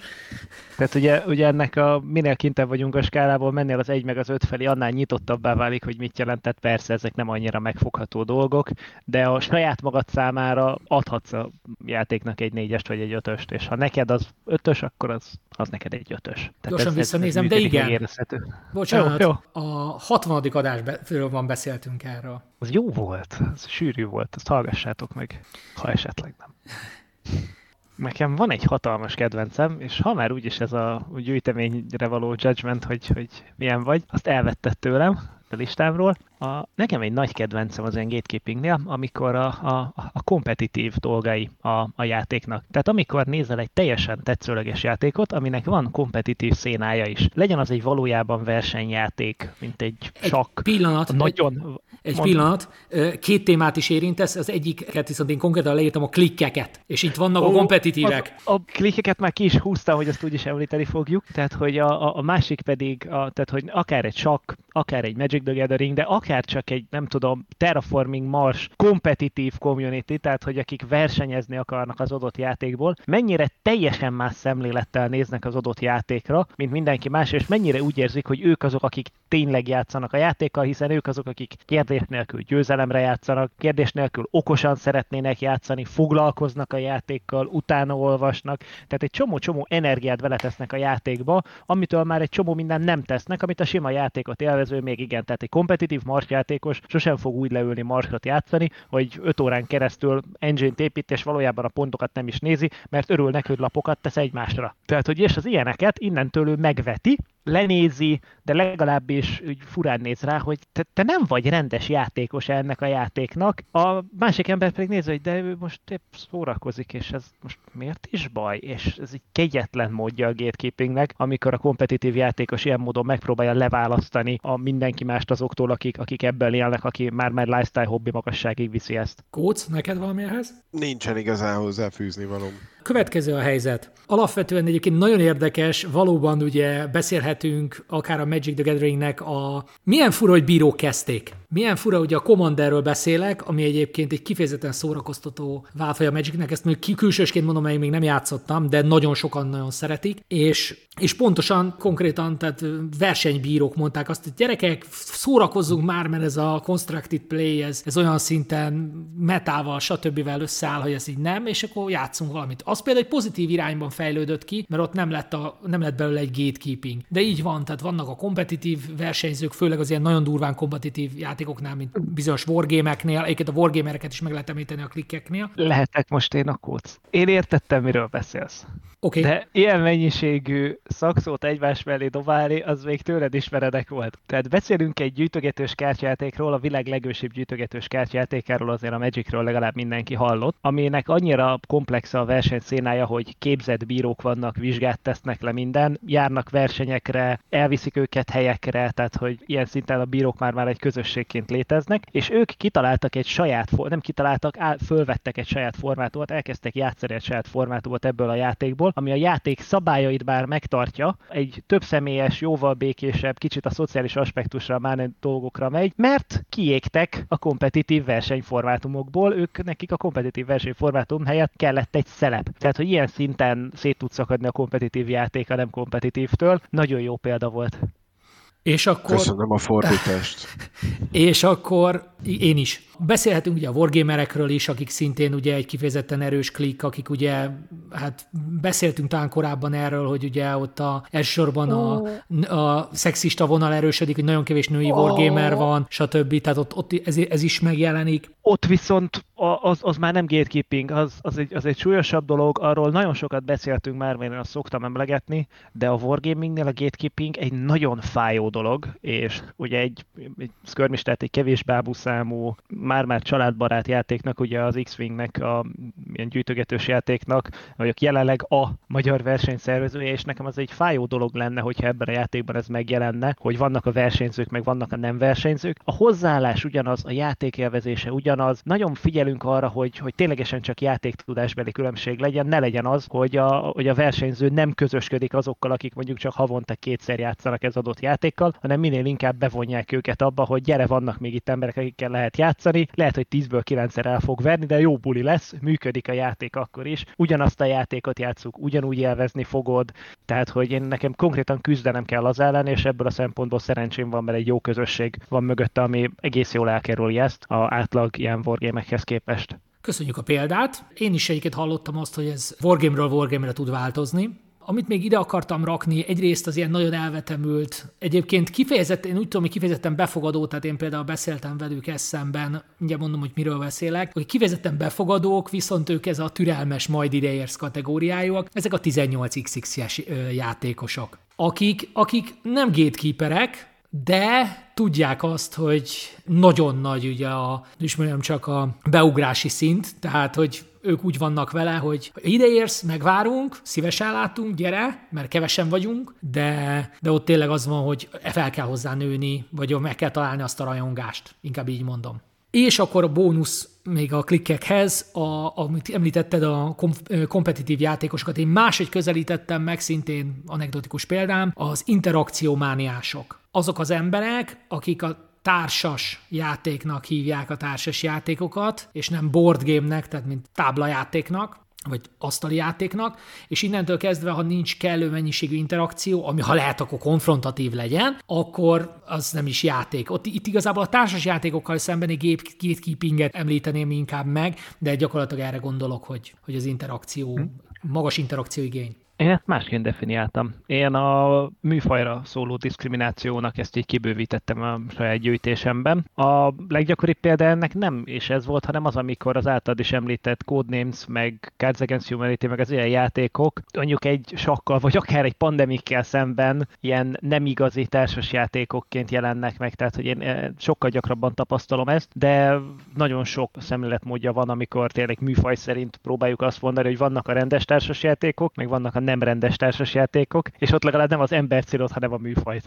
Tehát ugye ennek minél kintebb vagyunk a skálából, mennél az 1 meg az 5 felé, annál nyitottabbá válik, hogy mit jelentett. Persze ezek nem annyira megfogható dolgok, de a saját magad számára adhatsz a játéknak egy 4-est vagy egy 5-öst, és ha neked az 5-ös, akkor az neked egy 5-ös. Gyorsan visszanézem, de igen. Bocsánat, jó. A 60. adásról van beszéltünk erről. Az jó volt, az sűrű volt, azt hallgassátok meg, ha esetleg nem. Nekem van egy hatalmas kedvencem, és ha már úgyis ez a gyűjteményre való judgment, hogy milyen vagy, azt elvetted tőlem a listámról. Nekem egy nagy kedvencem az ilyen gatekeepingnél, amikor a kompetitív dolgai a játéknak. Tehát amikor nézel egy teljesen tetszőleges játékot, aminek van kompetitív szénája is. Legyen az egy valójában versenyjáték, mint egy sakk. Pillanat. Nagyon... Pillanat, 2 témát is érintesz, az egyiket viszont én konkrétan leírtam a klikkeket, és itt vannak a kompetitívek. A klikkeket már ki is húztam, hogy azt úgyis említeni fogjuk, tehát hogy a másik pedig, tehát hogy akár egy sakk, akár egy Magic the Gathering, de akár csak egy, nem tudom, Terraforming Mars kompetitív community, tehát hogy akik versenyezni akarnak az adott játékból, mennyire teljesen más szemlélettel néznek az adott játékra, mint mindenki más, és mennyire úgy érzik, hogy ők azok, akik tényleg játszanak a játékkal, hiszen ők azok, akik kérdés nélkül győzelemre játszanak, kérdés nélkül okosan szeretnének játszani, foglalkoznak a játékkal, utána olvasnak, tehát egy csomó energiát beletesznek a játékba, amitől már egy csomó minden nem tesznek, amit a sima játékot élvező még igen, tehát egy kompetitív Mars játékos sosem fog úgy leülni Marsot játszani, hogy 5 órán keresztül engine-t épít, és valójában a pontokat nem is nézi, mert örül neki, hogy lapokat tesz egymásra. Tehát, hogy és az ilyeneket innentől ő megveti, lenézi, de legalábbis úgy furán néz rá, hogy te nem vagy rendes játékos ennek a játéknak. A másik ember pedig néz, hogy de ő most épp szórakozik, és ez most miért is baj? És ez egy kegyetlen módja a gatekeepingnek, amikor a kompetitív játékos ilyen módon megpróbálja leválasztani a mindenki mást azoktól, akik ebből élnek, aki már lifestyle hobbi magasságig viszi ezt. Kóc, neked valami ehhez? Nincsen igazán hozzáfűzni valóm. Következő a helyzet. Alapvetően egyébként nagyon érdekes, valóban ugye beszélhetünk akár a Magic the Gatheringnek milyen fura, hogy bírók kezdték. Milyen fura, hogy a Commanderről beszélek, ami egyébként egy kifejezetten szórakoztató válfaj a Magicnek, ezt még külsősként mondom, hogy még nem játszottam, de nagyon sokan nagyon szeretik, és pontosan, konkrétan, tehát versenybírók mondták azt, hogy gyerekek, szórakozzunk már, mert ez a constructed play, ez olyan szinten metával, stb. Összeáll, hogy ez így nem, és akkor játszunk valamit. Az például egy pozitív irányban fejlődött ki, mert ott nem lett belőle egy gatekeeping. De így van, tehát vannak a kompetitív versenyzők, főleg az ilyen nagyon durván kompetitív játékoknál, mint bizonyos wargameknél, egyébként a wargamereket is meg lehet említeni a klikkeknél. Lehetek most én a Kóc. Én értettem, miről beszélsz. Okay. De ilyen mennyiségű szakszót egymás mellé dobálni, az még tőled is meredek volt. Tehát beszélünk egy gyűjtögetős kártyajátékról, a világ legősibb gyűjtögetős kártyajátékáról, azért a Magicről legalább mindenki hallott, aminek annyira komplex a versenyszénája, hogy képzett bírók vannak, vizsgát tesznek le minden, járnak versenyekre, elviszik őket helyekre, tehát hogy ilyen szinten a bírók már egy közösségként léteznek, és ők kitaláltak egy fölvettek egy saját formátumot, elkezdtek játszani egy saját formátumot ebből a játékból, ami a játék szabályait bár megtartja, egy több személyes, jóval békésebb, kicsit a szociális aspektusra már dolgokra megy, mert kiégtek a kompetitív versenyformátumokból, nekik a kompetitív versenyformátum helyett kellett egy szelep. Tehát, hogy ilyen szinten szét tud szakadni a kompetitív játék a nem kompetitívtől, nagyon jó példa volt. És akkor... Köszönöm a fordítást. És akkor én is. Beszélhetünk ugye a wargamerekről is, akik szintén ugye egy kifejezetten erős klik, akik ugye, hát beszéltünk talán korábban erről, hogy ugye ott elsősorban a szexista vonal erősödik, hogy nagyon kevés női wargamer van, stb. Tehát ott ez is megjelenik. Ott viszont az már nem gatekeeping, az egy súlyosabb dolog, arról nagyon sokat beszéltünk már, mert én azt szoktam emlegetni, de a wargamingnél a gatekeeping egy nagyon fájó dolog, és ugye egy skirmish, tehát egy kevés bábuszámú, már családbarát játéknak, ugye az X-Wingnek, a ilyen gyűjtögetős játéknak, vagyok jelenleg a magyar versenyszervezője, és nekem az egy fájó dolog lenne, hogyha ebben a játékban ez megjelenne, hogy vannak a versenyzők, meg vannak a nem versenyzők. A hozzáállás ugyanaz, a játékélvezése ugyanaz, nagyon figyelünk arra, hogy ténylegesen csak játéktudásbeli különbség legyen, ne legyen az, hogy a versenyző nem közösködik azokkal, akik mondjuk csak havonta kétszer játszanak ez adott játékkal, hanem minél inkább bevonják őket abba, hogy gyere, vannak még itt emberek, akikkel lehet játszani, lehet, hogy 10-ből 9-szer el fog verni, de jó buli lesz, működik a játék akkor is, ugyanazt a játékot játsszuk, ugyanúgy élvezni fogod, tehát hogy nekem konkrétan küzdenem kell az ellen, és ebből a szempontból szerencsém van, mert egy jó közösség van mögötte, ami egész jól elkerüli ezt az átlag ilyen wargamekhez képest. Köszönjük a példát. Én is egyiket hallottam azt, hogy ez wargame-ről wargame-re tud változni. Amit még ide akartam rakni, egyrészt az ilyen nagyon elvetemült, egyébként kifejezetten, én úgy tudom, hogy kifejezetten befogadó, tehát én például beszéltem velük szemben, ugye mondom, hogy miről beszélek, hogy kifejezetten befogadók, viszont ők ez a türelmes, majd ideérsz kategóriájúak, ezek a 18xx játékosok, akik nem gatekeeperek, de tudják azt, hogy nagyon nagy ugye csak a beugrási szint, tehát hogy ők úgy vannak vele, hogy ideérsz, megvárunk, szívesen látunk, gyere, mert kevesen vagyunk, de ott tényleg az van, hogy fel kell hozzá nőni, vagy meg kell találni azt a rajongást, inkább így mondom. És akkor a bónusz még a klikkekhez, amit említetted, a kompetitív játékosokat, én máshogy közelítettem meg, szintén anekdotikus példám, az interakciómániások. Azok az emberek, akik a társas játéknak hívják a társas játékokat, és nem board game-nek, tehát mint táblajátéknak, vagy asztali játéknak, és innentől kezdve, ha nincs kellő mennyiségű interakció, ami ha lehet, akkor konfrontatív legyen, akkor az nem is játék. Itt igazából a társas játékokkal szembeni gatekeepinget említeném inkább meg, de gyakorlatilag erre gondolok, hogy az interakció, magas interakció igény. Én ezt másként definiáltam. Én a műfajra szóló diszkriminációnak ezt így kibővítettem a saját gyűjtésemben. A leggyakoribb példa ennek nem és ez volt, hanem az, amikor az általad is említett Codenames, meg Cards Against Humanity, meg az ilyen játékok, mondjuk egy sakkal, vagy akár egy pandemikkel szemben ilyen nem igazi társas játékokként jelennek meg, tehát hogy én sokkal gyakrabban tapasztalom ezt, de nagyon sok szemléletmódja van, amikor tényleg műfaj szerint próbáljuk azt mondani, hogy vannak a rendes társasjátékok, meg vannak a nem rendes társasjátékok, és ott legalább nem az ember célod, hanem a műfajt.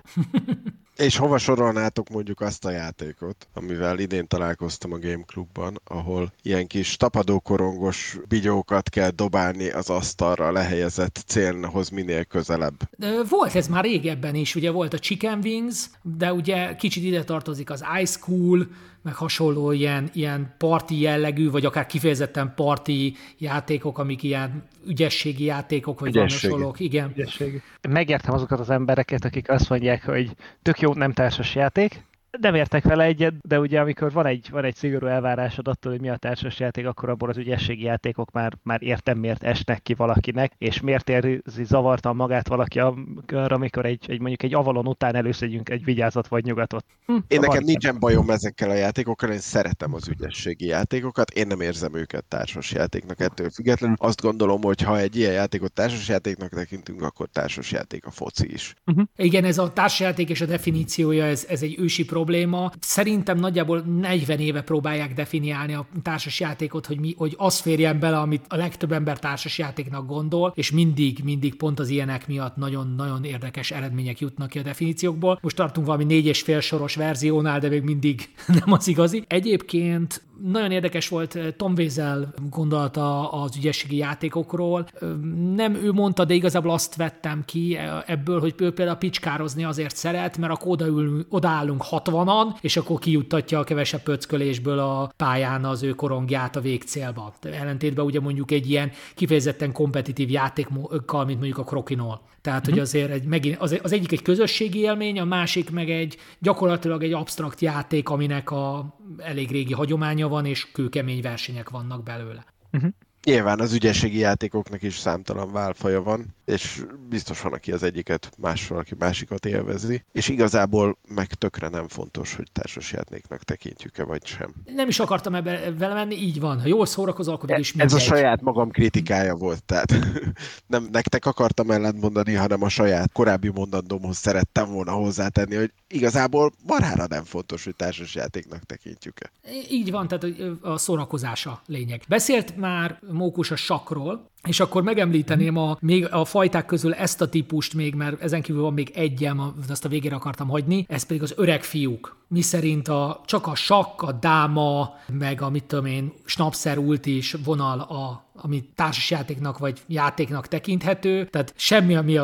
És hova sorolnátok mondjuk azt a játékot, amivel idén találkoztam a Game Clubban, ahol ilyen kis tapadókorongos bigyókat kell dobálni az asztalra lehelyezett célhoz minél közelebb. Volt ez már régebben is, ugye volt a Chicken Wings, de ugye kicsit ide tartozik az Ice Cool, meg hasonló ilyen party jellegű, vagy akár kifejezetten party játékok, amik ilyen ügyességi játékok, vagy hasonlók. Igen. Ügyességi. Megértem azokat az embereket, akik azt mondják, hogy tök jó, nem társas játék, nem értek vele egyet, de ugye amikor van egy szigorú elvárásod attól, hogy mi a társasjáték, akkor abból az ügyességi játékok már értem miért esnek ki valakinek, és miért érzi zavartan magát valaki, amikor mondjuk egy Avalon után előszedjünk egy Vigyázat vagy Nyugatot. Én nekem nincsen bajom ezekkel a játékokkal, én szeretem az ügyességi játékokat, én nem érzem őket társasjátéknak ettől függetlenül. Azt gondolom, hogy ha egy ilyen játékot társasjátéknak tekintünk, akkor társasjáték a foci is. Igen, ez a társasjáték és a definíciója, ez egy ősi probléma. Szerintem nagyjából 40 éve próbálják definiálni a társasjátékot, hogy az férjen bele, amit a legtöbb ember társasjátéknak gondol, és mindig pont az ilyenek miatt nagyon-nagyon érdekes eredmények jutnak ki a definíciókból. Most tartunk valami 4,5 soros verziónál, de még mindig nem az igazi. Egyébként nagyon érdekes volt Tom Wiesel gondolata az ügyességi játékokról. Nem ő mondta, de igazából azt vettem ki ebből, hogy például picskározni azért szeret, mert akkor odaállunk 60-an, és akkor kijuttatja a kevesebb pöckölésből a pályán az ő korongját a végcélba. Ellentétben ugye mondjuk egy ilyen kifejezetten kompetitív játékkal, mint mondjuk a Crokinole. Tehát, hogy azért az egyik egy közösségi élmény, a másik meg gyakorlatilag egy absztrakt játék, aminek elég régi hagyománya van, és kőkemény versenyek vannak belőle. Nyilván az ügyességi játékoknak is számtalan válfaja van, és biztos van, aki az egyiket, valaki másikat élvezi, és igazából meg tökre nem fontos, hogy társasjátéknak tekintjük-e, vagy sem. Nem is akartam vele menni, így van. Ha jól szórakozol, akkor is mindegy. Ez a saját magam kritikája volt, tehát nem nektek akartam ellentmondani, hanem a saját korábbi mondandómhoz szerettem volna hozzátenni, hogy igazából marhára nem fontos, hogy társasjátéknak tekintjük-e. Így van, tehát a szórakozása lényeg. Beszélt már Mókus a sakkról, és akkor megemlíteném még a fajták közül ezt a típust még, mert ezen kívül van még egyem, azt a végére akartam hagyni, ez pedig az öreg fiúk. Miszerint csak a sakk, a dáma, meg a snapszer ultis vonal, ami társasjátéknek vagy játéknak tekinthető, tehát semmi, ami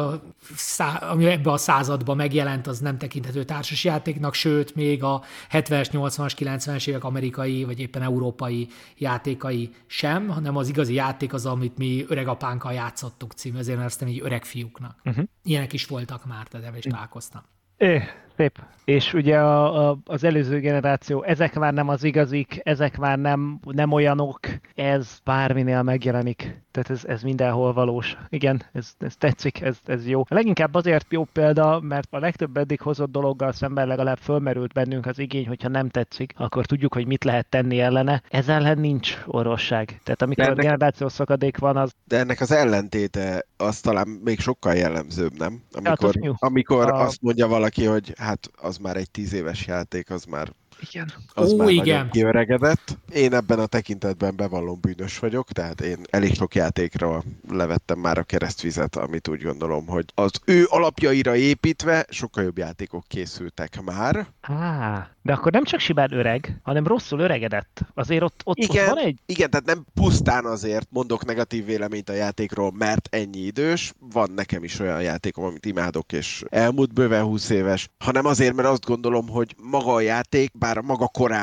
ebbe a században megjelent, az nem tekinthető társasjátéknak, sőt, még a 70-es, 80-as, 90-es évek amerikai, vagy éppen európai játékai sem, hanem az igazi játék az, amit mi öregapánkkal játszottuk cím, ezért neveztem így öreg fiúknak. Ilyenek is voltak már, tehát ebben is találkoztam. Szép. És ugye az előző generáció, ezek már nem az igazik, ezek már nem olyanok, ez bárminél megjelenik. Tehát ez mindenhol valós. Igen, ez tetszik, ez jó. Leginkább azért jó példa, mert a legtöbb eddig hozott dologgal szemben legalább fölmerült bennünk az igény, hogyha nem tetszik, akkor tudjuk, hogy mit lehet tenni ellene. Ez ellen nincs orvosság. Tehát amikor generációs szakadék van, az... De ennek az ellentéte az talán még sokkal jellemzőbb, nem? Amikor azt mondja valaki, hogy hát az már egy 10 éves játék, az már... Igen. Az már nagyon kiöregedett. Én ebben a tekintetben bevallom bűnös vagyok, tehát én elég sok játékra levettem már a keresztvizet, amit úgy gondolom, hogy az ő alapjaira építve sokkal jobb játékok készültek már. De akkor nem csak simán öreg, hanem rosszul öregedett. Azért ott van egy... Igen, tehát nem pusztán azért mondok negatív véleményt a játékról, mert ennyi idős. Van nekem is olyan játékom, amit imádok, és elmúlt bőven 20 éves, hanem azért, mert azt gondolom, hogy maga a játék, bár maga korában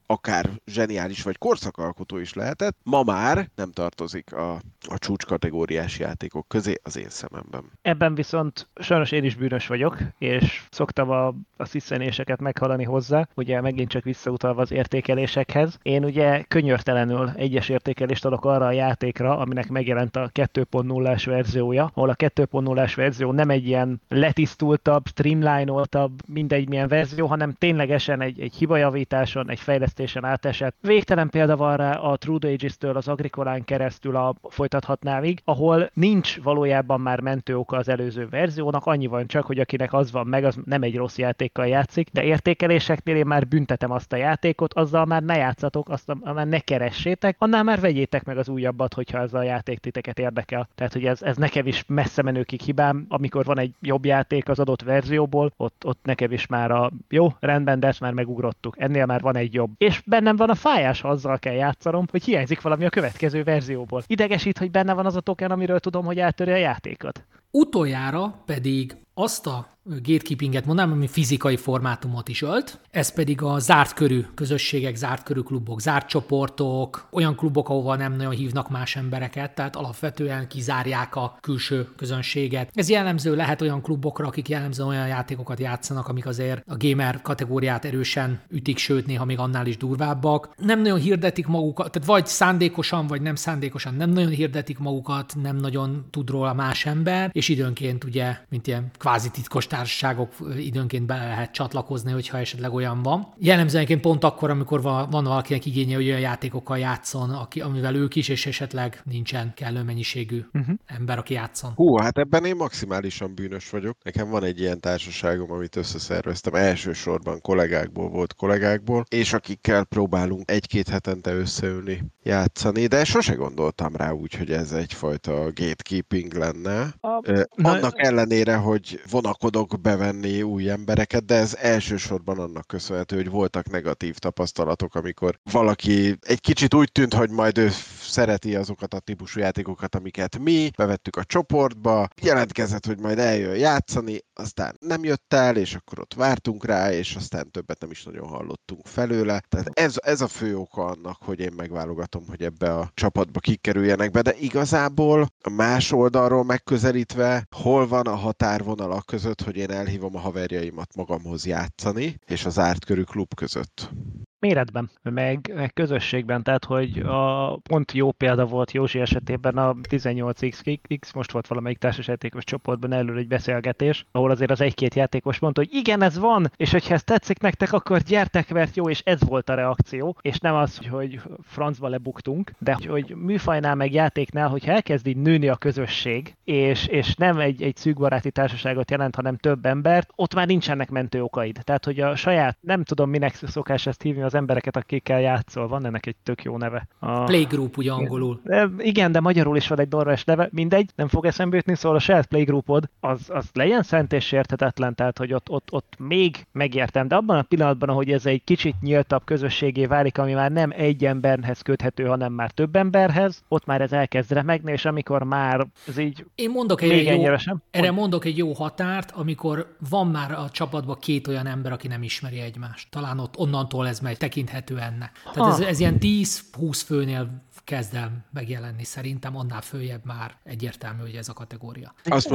akár zseniális vagy korszakalkotó is lehetett, ma már nem tartozik a csúcskategóriás játékok közé az én szememben. Ebben viszont sajnos én is bűnös vagyok, és szoktam a sziszenéseket meghallani hozzá, ugye megint csak visszautalva az értékelésekhez. Én ugye könyörtelenül egyes értékelést adok arra a játékra, aminek megjelent a 2.0-ás verziója, ahol a 2.0-ás verzió nem egy ilyen letisztultabb, streamline-oltabb, mindegy milyen verzió, hanem ténylegesen egy hibajavításon, egy fejlesztésen átesett. Végtelen példa van rá a True Ages-től az Agricolán keresztül folytathatnám így, ahol nincs valójában már mentőoka az előző verziónak, annyi van csak, hogy akinek az van meg, az nem egy rossz játékkal játszik, de értékeléseknél én már büntetem azt a játékot, azzal már ne játszatok, azt már ne keressétek, annál már vegyétek meg az újabbat, hogyha ez a játék titeket érdekel. Tehát, hogy ez nekem is messze menőkig hibám, amikor van egy jobb játék az adott verzióból, ott nekem is már jó, rendben, de ezt már megugrottuk. Ennél már van egy jobb. És bennem van a fájás, ha azzal kell játszanom, hogy hiányzik valami a következő verzióból. Idegesít, hogy benne van az a token, amiről tudom, hogy áttörje a játékot. Utoljára pedig azt a gatekeepinget mondanám, ami fizikai formátumot is ölt, ez pedig a zárt körű közösségek, zárt körű klubok, zárt csoportok, olyan klubok, ahova nem nagyon hívnak más embereket, tehát alapvetően kizárják a külső közönséget. Ez jellemző lehet olyan klubokra, akik jellemzően olyan játékokat játszanak, amik azért a gamer kategóriát erősen ütik, sőt néha még annál is durvábbak. Nem nagyon hirdetik magukat, tehát vagy szándékosan, vagy nem szándékosan nem nagyon hirdetik magukat, nem nagyon tud róla más ember, és időnként ugye, mint ilyen kvázi titkos társaságok időnként be lehet csatlakozni, hogyha esetleg olyan van. Jellemzően pont akkor, amikor van valakinek igénye, hogy olyan játékokkal játszon, amivel ők is, és esetleg nincsen kellő mennyiségű ember, aki játszon. Hát ebben én maximálisan bűnös vagyok. Nekem van egy ilyen társaságom, amit összeszerveztem. Elsősorban kollégákból, és akikkel próbálunk egy-két hetente összeülni, játszani, de sose gondoltam rá úgy, hogy ez egyfajta gatekeeping lenne. Annak ellenére, hogy vonakodok bevenni új embereket, de ez elsősorban annak köszönhető, hogy voltak negatív tapasztalatok, amikor valaki egy kicsit úgy tűnt, hogy majd ő szereti azokat a típusú játékokat, amiket mi bevettük a csoportba, jelentkezett, hogy majd eljön játszani, aztán nem jött el, és akkor ott vártunk rá, és aztán többet nem is nagyon hallottunk felőle. Tehát ez a fő oka annak, hogy én megválogatom, hogy ebbe a csapatba kikerüljenek be, de igazából a más oldalról megközelítve, hol van a határvonal között, hogy én elhívom a haverjaimat magamhoz játszani, és az árt körű klub között. Méretben, meg közösségben, tehát hogy pont jó példa volt Józsi esetében a 18XX, most volt valamelyik társasjátékos csoportban elől egy beszélgetés, ahol azért az egy-két játékos mondta, hogy igen, ez van, és hogyha ez tetszik nektek, akkor gyertek, mert jó, és ez volt a reakció, és nem az, hogy francba lebuktunk, de hogy műfajnál meg játéknál, hogyha elkezd így nőni a közösség, és nem egy szűkbaráti társaságot jelent, hanem több embert, ott már nincsenek mentő okaid. Tehát, hogy a saját, nem tudom, minek szokás ezt hívni az embereket, akikkel játszol, van ennek egy tök jó neve. Playgroup ugye angolul. Igen, de magyarul is van egy dorves neve, mindegy, nem fog eszembe jutni, szóval a saját playgroupod, az legyen szent és sérthetetlen, tehát hogy ott még megértem, de abban a pillanatban, ahogy ez egy kicsit nyíltabb közösségé válik, ami már nem egy emberhez köthető, hanem már több emberhez, ott már ez elkezd remegni, és amikor már ez így én mondok mondok egy jó határt, amikor van már a csapatban két olyan ember, aki nem ismeri egymást. Talán ott onnantól ez megy tekinthető ennek. Tehát ez ilyen 10-20 főnél kezd el megjelenni szerintem, annál följebb már egyértelmű, hogy ez a kategória.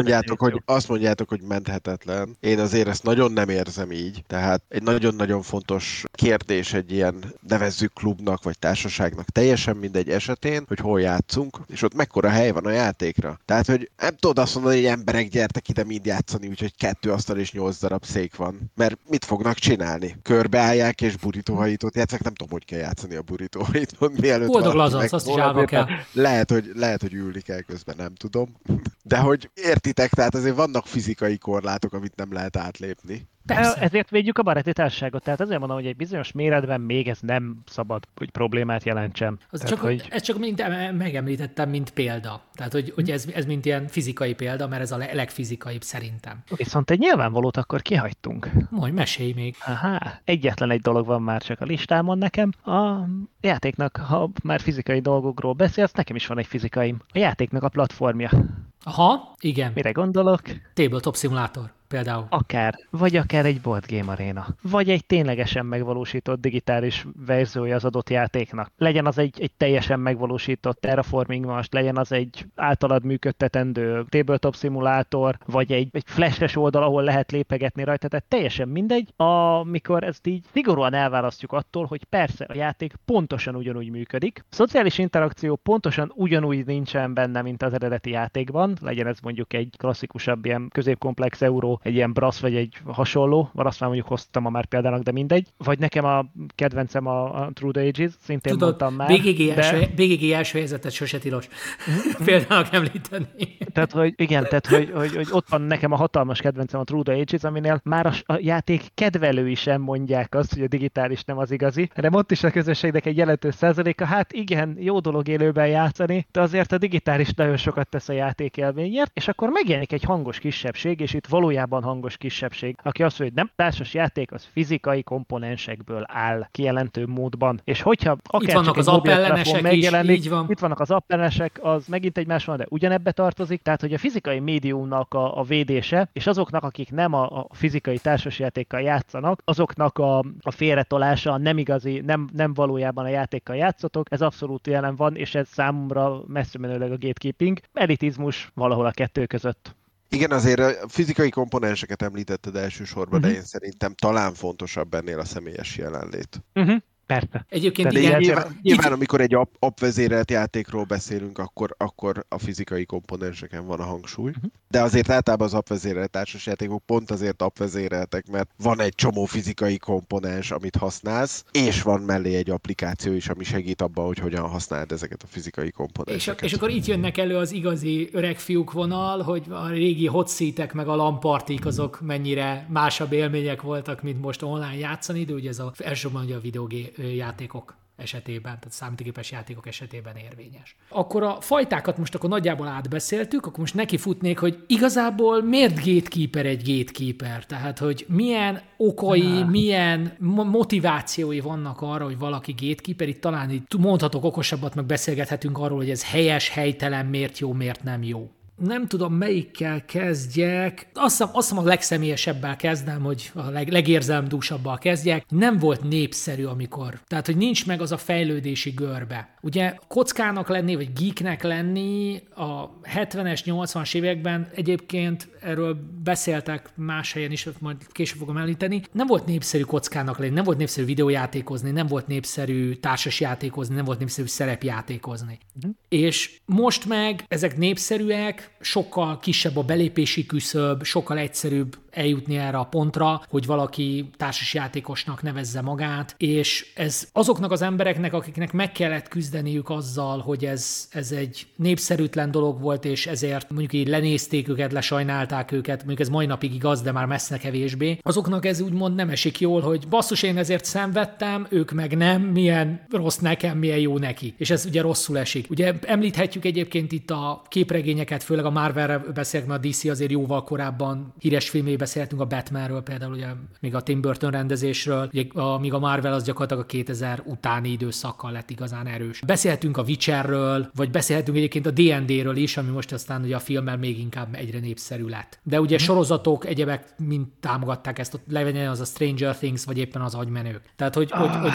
Azt mondjátok, hogy menthetetlen. Én azért ezt nagyon nem érzem így. Tehát egy nagyon-nagyon fontos kérdés egy ilyen, nevezzük klubnak vagy társaságnak, teljesen mindegy esetén, hogy hol játszunk, és ott mekkora hely van a játékra. Tehát, hogy nem tudod azt mondani, hogy emberek gyertek ide mind játszani, úgyhogy 2 asztal és 8 darab szék van. Mert mit fognak csinálni? Körbeállják és burítóhajítót játszák, nem tudom, hogy kell játszani a burítóhajítót, mielőtt boldog lazac, azt is állva kell. Lehet, hogy ülni kell közben, nem tudom. De hogy értitek, tehát azért vannak fizikai korlátok, amit nem lehet átlépni. Persze. Ezért védjük a baráti társaságot, tehát azért mondom, hogy egy bizonyos méretben még ez nem szabad, hogy problémát jelentsen. Ez csak mint megemlítettem, mint példa. Tehát, hogy ez mint ilyen fizikai példa, mert ez a legfizikaibb szerintem. Viszont egy nyilvánvalót akkor kihagytunk. Mondj, mesélj még. Egyetlen egy dolog van már csak a listámon nekem. A játéknak, ha már fizikai dolgokról beszélsz, nekem is van egy fizikaim. A játéknak a platformja. Aha, igen. Mire gondolok? Tabletop Simulator. például. Vagy akár egy board game aréna. Vagy egy ténylegesen megvalósított digitális verziója az adott játéknak. Legyen az egy teljesen megvalósított terraforming most, legyen az egy általad működtetendő tabletop szimulátor, vagy egy flashes oldal, ahol lehet lépegetni rajta, tehát teljesen mindegy, amikor ezt így szigorúan elválasztjuk attól, hogy persze a játék pontosan ugyanúgy működik, a szociális interakció pontosan ugyanúgy nincsen benne, mint az eredeti játékban, legyen ez mondjuk egy klasszikusabb ilyen középkomplex euró, egy ilyen brass vagy egy hasonló, azt már mondjuk hoztam a már példának, de mindegy. Vagy nekem a kedvencem a Through the Ages, szintén mondtam már. BGG első helyzetet sose tilos példának említeni. Tehát, hogy ott van nekem a hatalmas kedvencem a Through the Ages, aminél már a játék kedvelői sem mondják azt, hogy a digitális nem az igazi, de ott is a közönségnek egy jelentős százaléka, hát igen, jó dolog élőben játszani, de azért a digitális nagyon sokat tesz a játék élményért, és akkor megjelenik egy hangos kisebbség, és itt valójában hangos kisebbség, aki azt mondja, hogy nem, társas játék az fizikai komponensekből áll kijelentő módban. És hogyha akár itt vannak az appellenesek is, így van. Itt vannak az appellenesek, az megint egymás van, de ugyanebbe tartozik, tehát hogy a fizikai médiumnak a védése, és azoknak, akik nem a fizikai társasjátékkal játszanak, azoknak a félretolása, nem igazi, nem valójában a játékkal játszotok, ez abszolút jelen van, és ez számomra messze menőleg a gatekeeping, elitizmus valahol a kettő között. Igen, azért a fizikai komponenseket említetted elsősorban, de én szerintem talán fontosabb ennél a személyes jelenlét. Persze. Egyébként nyilván amikor egy app-vezérelt játékról beszélünk, akkor a fizikai komponenseken van a hangsúly. De azért általában az app-vezérelt társasjátékok pont azért app-vezéreltek, mert van egy csomó fizikai komponens, amit használsz, és van mellé egy applikáció is, ami segít abban, hogy hogyan használd ezeket a fizikai komponenseket. És akkor itt jönnek elő az igazi öreg fiúk vonal, hogy a régi hot seatek meg a LAN-partik azok mennyire másabb élmények voltak, mint most online játszani, de ugye ez elsősorban ugye a játékok esetében, tehát számítógépes játékok esetében érvényes. Akkor a fajtákat most akkor nagyjából átbeszéltük, akkor most nekifutnék, hogy igazából miért gatekeeper egy gatekeeper? Tehát, hogy milyen okai, milyen motivációi vannak arra, hogy valaki gatekeeper, itt talán itt mondhatok okosabbat, meg beszélgethetünk arról, hogy ez helyes, helytelen, miért jó, miért nem jó. Nem tudom, melyikkel kezdjek. Azt hiszem a legszemélyesebbel kezdem, hogy a legérzelmdúsabbal kezdjek. Nem volt népszerű, amikor. Tehát, hogy nincs meg az a fejlődési görbe. Ugye kockának lenni, vagy geeknek lenni a 70-es, 80-as években egyébként erről beszéltek más helyen is, majd később fogom említeni. Nem volt népszerű kockának lenni, nem volt népszerű videójátékozni, nem volt népszerű társasjátékozni, nem volt népszerű szerepjátékozni. És most meg ezek népszerűek, sokkal kisebb a belépési küszöb, sokkal egyszerűbb eljutni erre a pontra, hogy valaki társasjátékosnak nevezze magát, és ez azoknak az embereknek, akiknek meg kellett küzdeniük azzal, hogy ez egy népszerűtlen dolog volt, és ezért mondjuk így lenézték őket, lesajnálták őket, mondjuk ez mai napig igaz, de már messze kevésbé. Azoknak ez úgymond nem esik jól, hogy basszus, én ezért szenvedtem, ők meg nem, milyen rossz nekem, milyen jó neki. És ez ugye rosszul esik. Ugye említhetjük egyébként itt a képregényeket, főleg a Marvelre beszélek, mert a DC azért jóval korábban híres filmé beszéltünk a Batmanről például, ugye még a Tim Burton rendezésről, ugye, míg a Marvel az gyakorlatilag a 2000 utáni időszakkal lett igazán erős. Beszélhetünk a Witcherről, vagy beszélhetünk egyébként a D&D-ről is, ami most aztán ugye a filmmel még inkább egyre népszerű lett. De ugye sorozatok, egyebek mind támogatták ezt, legyen az a Stranger Things, vagy éppen az Agymenők. Tehát, hogy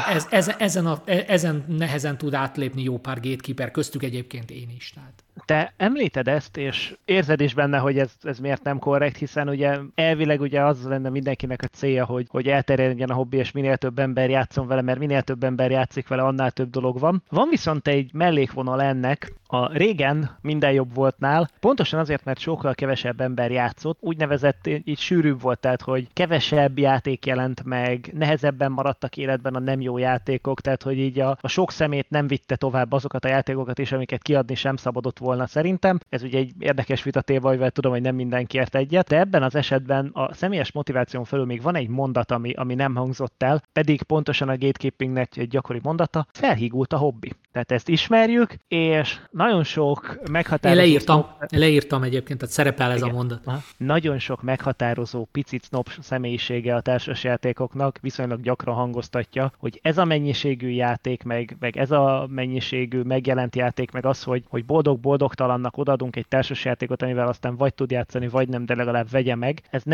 ezen nehezen tud átlépni jó pár gatekeeper, köztük egyébként én is. Tehát. Te említed ezt, és érzed is benne, hogy ez miért nem korrekt, hiszen ugye elvileg ugye az lenne mindenkinek a célja, hogy elterjedjen a hobbi, és minél több ember játszon vele, mert minél több ember játszik vele, annál több dolog van. Van viszont egy mellékvonal ennek, a régen minden jobb voltnál, pontosan azért, mert sokkal kevesebb ember játszott, úgynevezett így sűrűbb volt, tehát hogy kevesebb játék jelent meg, nehezebben maradtak életben a nem jó játékok, tehát hogy így a sok szemét nem vitte tovább azokat a játékokat is, amiket kiadni sem szabadott volna szerintem. Ez ugye egy érdekes vitatéma, mivel tudom, hogy nem mindenki ért egyet, de ebben az esetben a személyes motiváción felül még van egy mondat, ami nem hangzott el, pedig pontosan a gatekeepingnek egy gyakori mondata, felhígult a hobbi. Tehát ezt ismerjük, és nagyon sok meghatározó... Én leírtam egyébként, tehát szerepel ez a mondat. Nagyon sok meghatározó, picit snob személyisége a társasjátékoknak viszonylag gyakran hangoztatja, hogy ez a mennyiségű játék, meg ez a mennyiségű megjelent játék, meg az, hogy boldog-boldogtalannak odaadunk egy társasjátékot, amivel aztán vagy tud játszani, vagy nem, de legalább vegye meg. Ez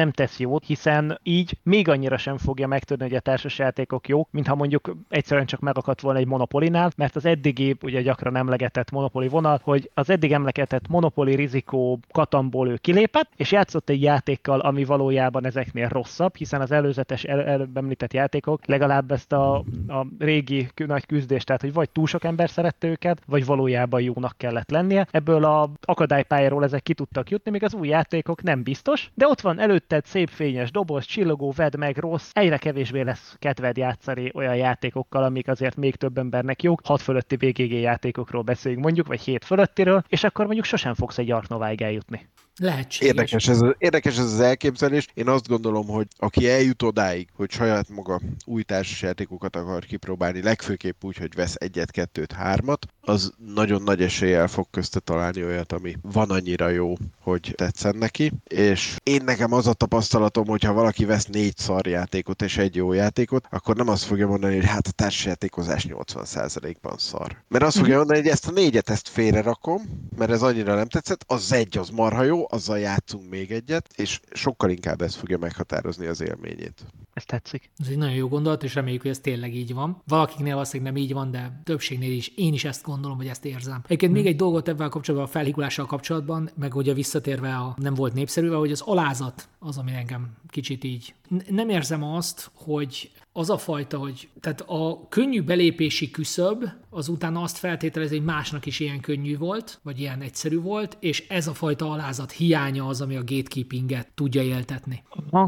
nem tesz jót, hiszen így még annyira sem fogja megtudni, hogy a társasjátékok jók, mintha mondjuk egyszerűen csak megakadt volna egy Monopolinál, mert az eddigi, ugye gyakran emlegetett Monopoly vonal, hogy az eddig emlegetett Monopoly rizikó katamból ő kilépett, és játszott egy játékkal, ami valójában ezeknél rosszabb, hiszen az előzetes előbb említett játékok legalább ezt a régi nagy küzdést, tehát hogy vagy túl sok ember szerette őket, vagy valójában jónak kellett lennie. Ebből a akadálypályáról ezek ki tudtak jutni, még az új játékok nem biztos, de ott van előtted szép fényes doboz, csillogó, vedd meg, rossz, egyre kevésbé lesz kedved játszani olyan játékokkal, amik azért még több embernek jók. 6 fölötti BGG játékokról beszélünk mondjuk, vagy 7 fölöttiről, és akkor mondjuk sosem fogsz egy Ark Nováig eljutni. Lehetséges. Érdekes ez az elképzelés. Én azt gondolom, hogy aki eljut odáig, hogy saját maga új társasjátékokat akar kipróbálni, legfőképp úgy, hogy vesz 1, 2, 3, az nagyon nagy eséllyel fog közte találni olyat, ami van annyira jó, hogy tetszen neki. És én nekem az a tapasztalatom, hogy ha valaki vesz 4 szarjátékot és egy jó játékot, akkor nem azt fogja mondani, hogy hát a társasjátékozás 80%-ban szar. Mert azt fogja mondani, hogy ezt a 4-et ezt félrerakom, mert ez annyira nem tetszett, az 1 az marha jó, azzal játszunk még egyet, és sokkal inkább ez fogja meghatározni az élményét. Ez tetszik. Ez egy nagyon jó gondolat, és reméljük, hogy ez tényleg így van. Valakiknél valószínűleg nem így van, de többségnél is én is ezt gondolom, hogy ezt érzem. Egyébként még egy dolgot ebben kapcsolatban, a felhígulással kapcsolatban, meg ugye visszatérve nem volt népszerűvel, hogy az alázat az, ami engem kicsit így... Nem érzem azt, hogy az a fajta, hogy tehát a könnyű belépési küszöb az utána azt feltételezi, hogy másnak is ilyen könnyű volt, vagy ilyen egyszerű volt, és ez a fajta alázat hiánya az, ami a gatekeepinget tudja éltetni.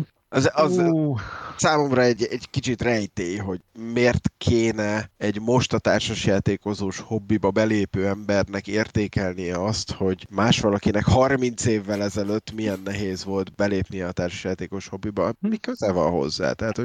Az számomra egy kicsit rejtély, hogy miért kéne egy most a társasjátékozós hobbiba belépő embernek értékelnie azt, hogy más valakinek 30 évvel ezelőtt milyen nehéz volt belépnie a társasjátékos hobbiba. Mi köze van hozzá? Tehát,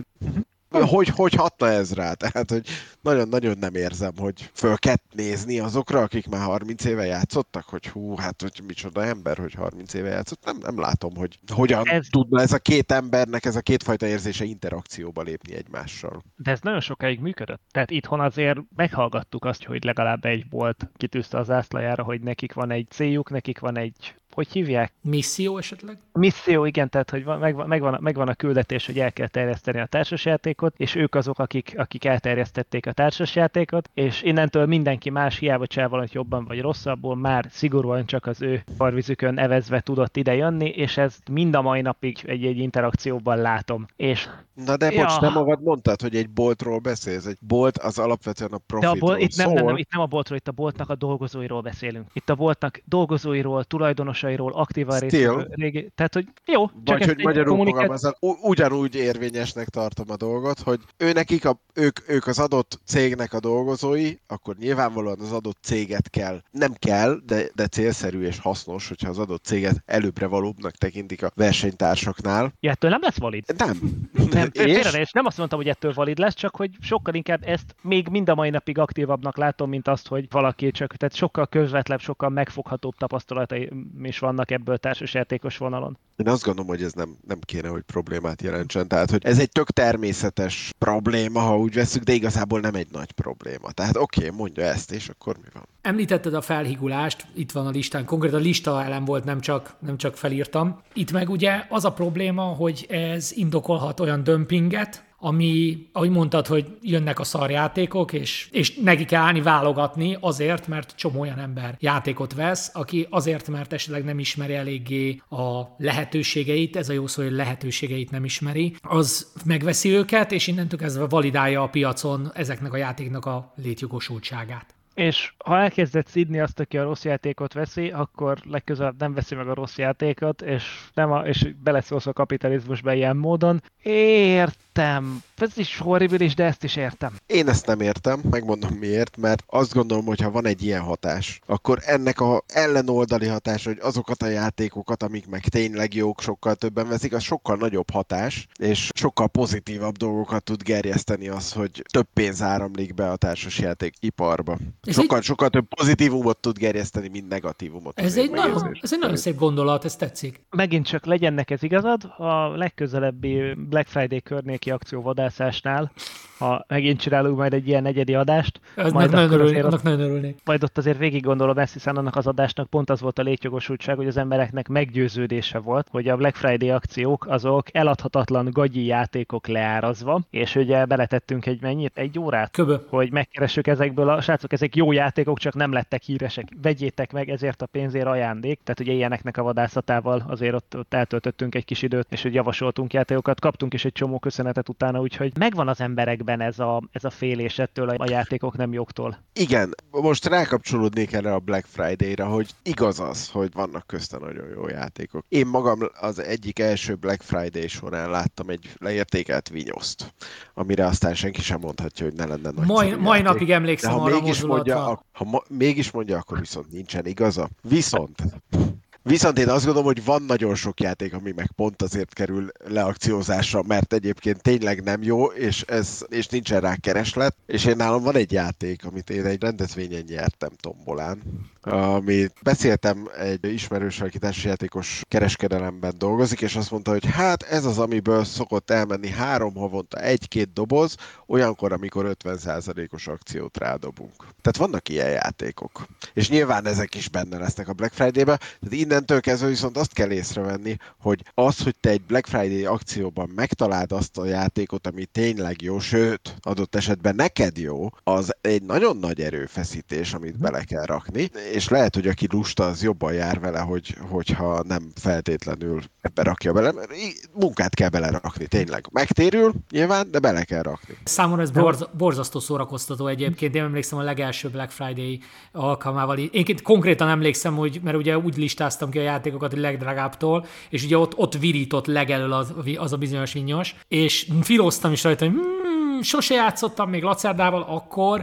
hogy hatna ez rá? Tehát, hogy nagyon-nagyon nem érzem, hogy föl kell nézni azokra, akik már 30 éve játszottak, hogy hogy micsoda ember, hogy 30 éve játszott. Nem látom, hogy hogyan tudna ez a két embernek, ez a kétfajta érzése interakcióba lépni egymással. De ez nagyon sokáig működött. Tehát itthon azért meghallgattuk azt, hogy legalább egy bolt kitűzte az zászlajára, hogy nekik van egy céljuk, nekik van egy, hogy hívják? Misszió esetleg? Misszió, igen, tehát hogy megvan a küldetés, hogy el kell terjeszteni a társasjátékot, és ők azok, akik elterjesztették a társasjátékot, és innentől mindenki más, hiába csinál valamit jobban vagy rosszabbul, már szigorúan csak az ő parvízükön evezve tudott ide jönni, és ezt mind a mai napig egy interakcióban látom. És na de bocs, nem magad mondtad, hogy egy boltról beszélsz. Egy bolt az alapvetően a profitról szól. Itt nem a boltról, itt a boltnak a dolgozóiról beszélünk. Itt a boltnak dolgozóiról, tulajdonosairól, aktívan régi. Tehát, hogy jó. Vagy hogy magyarul fogalmazza, ugyanúgy érvényesnek tartom a dolgot, hogy ők az adott cégnek a dolgozói, akkor nyilvánvalóan az adott céget nem kell, de célszerű és hasznos, hogyha az adott céget előbbre valóbbnak tekintik a versenytársaknál. Ja, ettől nem lesz valid. Nem. És nem azt mondtam, hogy ettől valid lesz, csak hogy sokkal inkább ezt még mind a mai napig aktívabbnak látom, mint azt, hogy valaki tehát sokkal közvetlenebb, sokkal megfoghatóbb tapasztalatai is vannak ebből társasjátékos vonalon. Én azt gondolom, hogy ez nem kéne, hogy problémát jelentsen. Tehát, hogy ez egy tök természetes probléma, ha úgy veszük, de igazából nem egy nagy probléma. Tehát oké, mondja ezt, és akkor mi van? Említetted a felhígulást, itt van a listán, konkrétan a lista elem volt, nem csak felírtam. Itt meg ugye az a probléma, hogy ez indokolhat olyan dömpinget, ami, ahogy mondtad, hogy jönnek a szarjátékok, és neki kell állni válogatni azért, mert csomó olyan ember játékot vesz, aki azért, mert esetleg nem ismeri eléggé a lehetőségeit, ez a jó szó, hogy lehetőségeit nem ismeri, az megveszi őket, és innentől kezdve validálja a piacon ezeknek a játéknak a létjogosultságát. És ha elkezded szidni azt, aki a rossz játékot veszi, akkor legközelebb nem veszi meg a rossz játékot, és beleszólsz a kapitalizmusba ilyen módon. Értem. Ez is horribilis, de ezt is értem. Én ezt nem értem, megmondom miért, mert azt gondolom, hogy ha van egy ilyen hatás, akkor ennek a ellenoldali hatás, hogy azokat a játékokat, amik meg tényleg jók, sokkal többen veszik, az sokkal nagyobb hatás, és sokkal pozitívabb dolgokat tud gerjeszteni az, hogy több pénz áramlik be a társasjáték iparba. Sokkal több pozitívumot tud gerjeszteni, mint negatívumot. Ez egy nagyon szép gondolat, ez tetszik. Megint csak legyen neked igazad, a legközelebbi Black Friday környéki akcióvadászásnál, ha megint csinálunk majd egy ilyen negyedi adást, annak nagyon örülnék. Majd ott azért végig gondolom ezt, hiszen annak az adásnak pont az volt a létjogosultság, hogy az embereknek meggyőződése volt, hogy a Black Friday akciók azok eladhatatlan gagyi játékok leárazva, és ugye beletettünk egy órát, hogy megkeressük ezekből a srácok, ezek jó játékok, csak nem lettek híresek. Vegyétek meg ezért a pénzért ajándék. Tehát ugye ilyeneknek a vadászatával azért ott eltöltöttünk egy kis időt, és hogy javasoltunk játékokat, kaptunk is egy csomó köszönetet utána, úgyhogy megvan az emberekben ez a félés ettől a játékok nem jóktól. Igen, most rákapcsolódnék erre a Black Friday-ra, hogy igaz az, hogy vannak közte nagyon jó játékok. Én magam az egyik első Black Friday során láttam egy leértékelt vinyoszt, amire aztán senki sem mondhatja, hogy ne lenne nagy Mai napig emlékszem arra mozdulatra. Ha mégis mondja, akkor viszont nincsen igaza. Viszont én azt gondolom, hogy van nagyon sok játék, ami meg pont azért kerül leakciózásra, mert egyébként tényleg nem jó, és nincsen rá kereslet. És én nálam van egy játék, amit én egy rendezvényen nyertem tombolán, amit beszéltem egy ismerőssel, aki társasjátékos kereskedelemben dolgozik, és azt mondta, hogy hát ez az, amiből szokott elmenni 3 havonta 1-2 doboz, olyankor, amikor 50%-os akciót rádobunk. Tehát vannak ilyen játékok. És nyilván ezek is benne lesznek a Black Friday-be, tehát innentől kezdve viszont azt kell észrevenni, hogy te egy Black Friday akcióban megtaláld azt a játékot, ami tényleg jó, sőt, adott esetben neked jó, az egy nagyon nagy erőfeszítés, amit bele kell rakni, és lehet, hogy aki lusta, az jobban jár vele, hogyha nem feltétlenül ebbe rakja bele, mert munkát kell belerakni, tényleg. Megtérül, nyilván, de bele kell rakni. Számomra ez borzasztó szórakoztató egyébként. Én emlékszem a legelső Black Friday alkalmával. Én konkrétan emlékszem, mert ugye úgy listáztam ki a játékokat a legdrágábbtól, és ugye ott virított legelől az a bizonyos vinyos, és filóztam is rajta, hogy sose játszottam még Lacerdával, akkor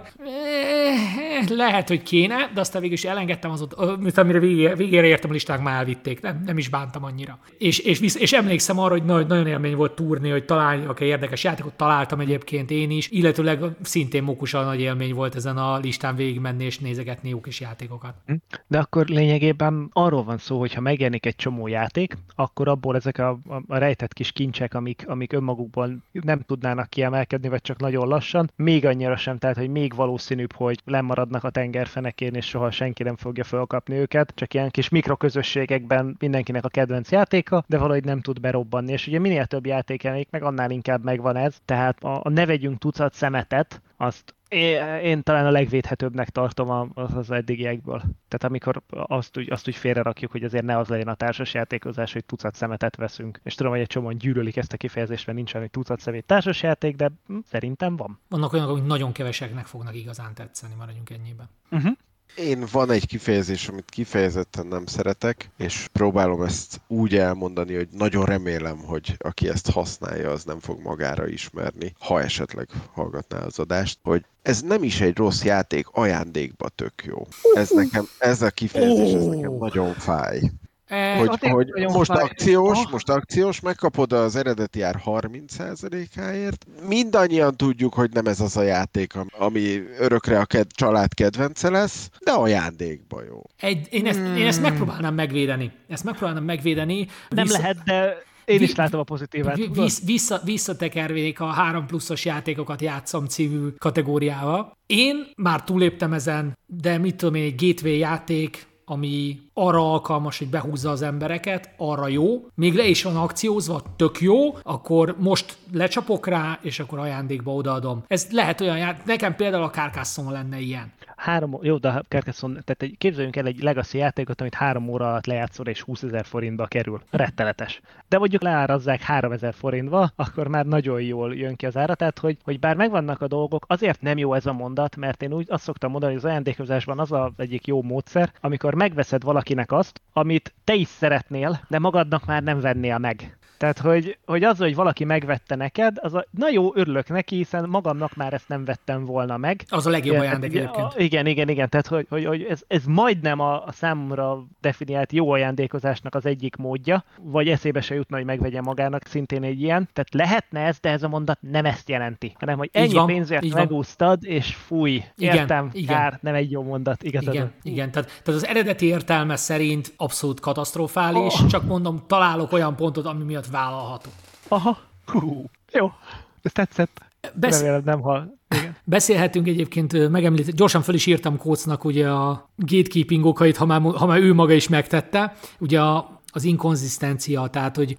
lehet, hogy kéne, de aztán végül is elengedtem amire végére értem a listák, már elvitték, nem is bántam annyira. És emlékszem arra, hogy nagyon élmény volt túrni, hogy találjak érdekes játékot, találtam egyébként én is, illetőleg szintén mókusan nagy élmény volt ezen a listán végigmenni és nézegetni jó kis játékokat. De akkor lényegében arról van szó, hogy ha megjelenik egy csomó játék, akkor abból ezek a rejtett kis kincsek, amik önmagukból nem tudnának kiemelkedni, vagy csak nagyon lassan, még annyira sem, tehát hogy még valószínűbb, hogy lemaradnak a tengerfenekén, és soha senki nem fogja felkapni őket, csak ilyen kis mikroközösségekben mindenkinek a kedvenc játéka, de valahogy nem tud berobbanni, és ugye minél több játék jelenik meg, annál inkább megvan ez, tehát a ne vegyünk tucat szemetet, azt én talán a legvédhetőbbnek tartom az eddigiekből. Tehát amikor azt úgy félrerakjuk, hogy azért ne az legyen a társasjátékozás, hogy tucat szemetet veszünk. És tudom, hogy egy csomóan gyűlölik ezt a kifejezést, mert nincsen, hogy tucat szemét társasjáték, de szerintem van. Vannak olyanok, amik nagyon keveseknek fognak igazán tetszeni, maradjunk ennyiben. Van egy kifejezés, amit kifejezetten nem szeretek, és próbálom ezt úgy elmondani, hogy nagyon remélem, hogy aki ezt használja, az nem fog magára ismerni, ha esetleg hallgatná az adást, hogy ez nem is egy rossz játék, ajándékba tök jó. Ez a kifejezés, ez nekem nagyon fáj. Hogy most akciós, megkapod az eredeti ár 30%-áért. Mindannyian tudjuk, hogy nem ez az a játék, ami örökre a család kedvence lesz, de ajándékba jó. Én ezt megpróbálnám megvédeni. Nem lehet, de én is látom a pozitívát. Visszatekervék a 3+-as játékokat játszom című kategóriába. Én már túléptem ezen, de mit tudom én, egy gateway játék, ami arra alkalmas, hogy behúzza az embereket, arra jó. Még le is van akciózva, tök jó, akkor most lecsapok rá, és akkor ajándékba odaadom. Ez lehet olyan nekem például a Carcassonne lenne ilyen. Jó, de a Carcassonne, tehát képzeljünk el egy legacy játékot, amit 3 óra alatt lejátszol, és 20 000 forintba kerül. Rettenetes. De mondjuk leárazzák 3000 forintba, akkor már nagyon jól jön ki az ára, tehát hogy bár megvannak a dolgok, azért nem jó ez a mondat, mert én úgy azt szoktam mondani, hogy az ajándékozásban az egyik jó módszer, amikor megveszed valakinek azt, amit te is szeretnél, de magadnak már nem vennél meg. Tehát, hogy az, hogy valaki megvette neked, na jó, örülök neki, hiszen magamnak már ezt nem vettem volna meg. Az a legjobb ajándék egyébként. Igen. Tehát, hogy ez majdnem a számomra definiált jó ajándékozásnak az egyik módja, vagy eszébe se jutna, hogy megvegye magának szintén egy ilyen. Tehát lehetne ez, de ez a mondat nem ezt jelenti, hanem hogy ennyi pénzért megúsztad, és fúj, értem, kár, nem egy jó mondat. Igen. Tehát az eredeti értelme szerint abszolút katasztrofális, csak mondom, találok olyan pontot, ami miatt vállalható. Aha, jó, ez tetszett. Remélem nem hal. Igen. Beszélhetünk egyébként, gyorsan föl is írtam Kócnak ugye a gatekeeping okait, ha már ő maga is megtette. Ugye az inkonzisztencia, tehát hogy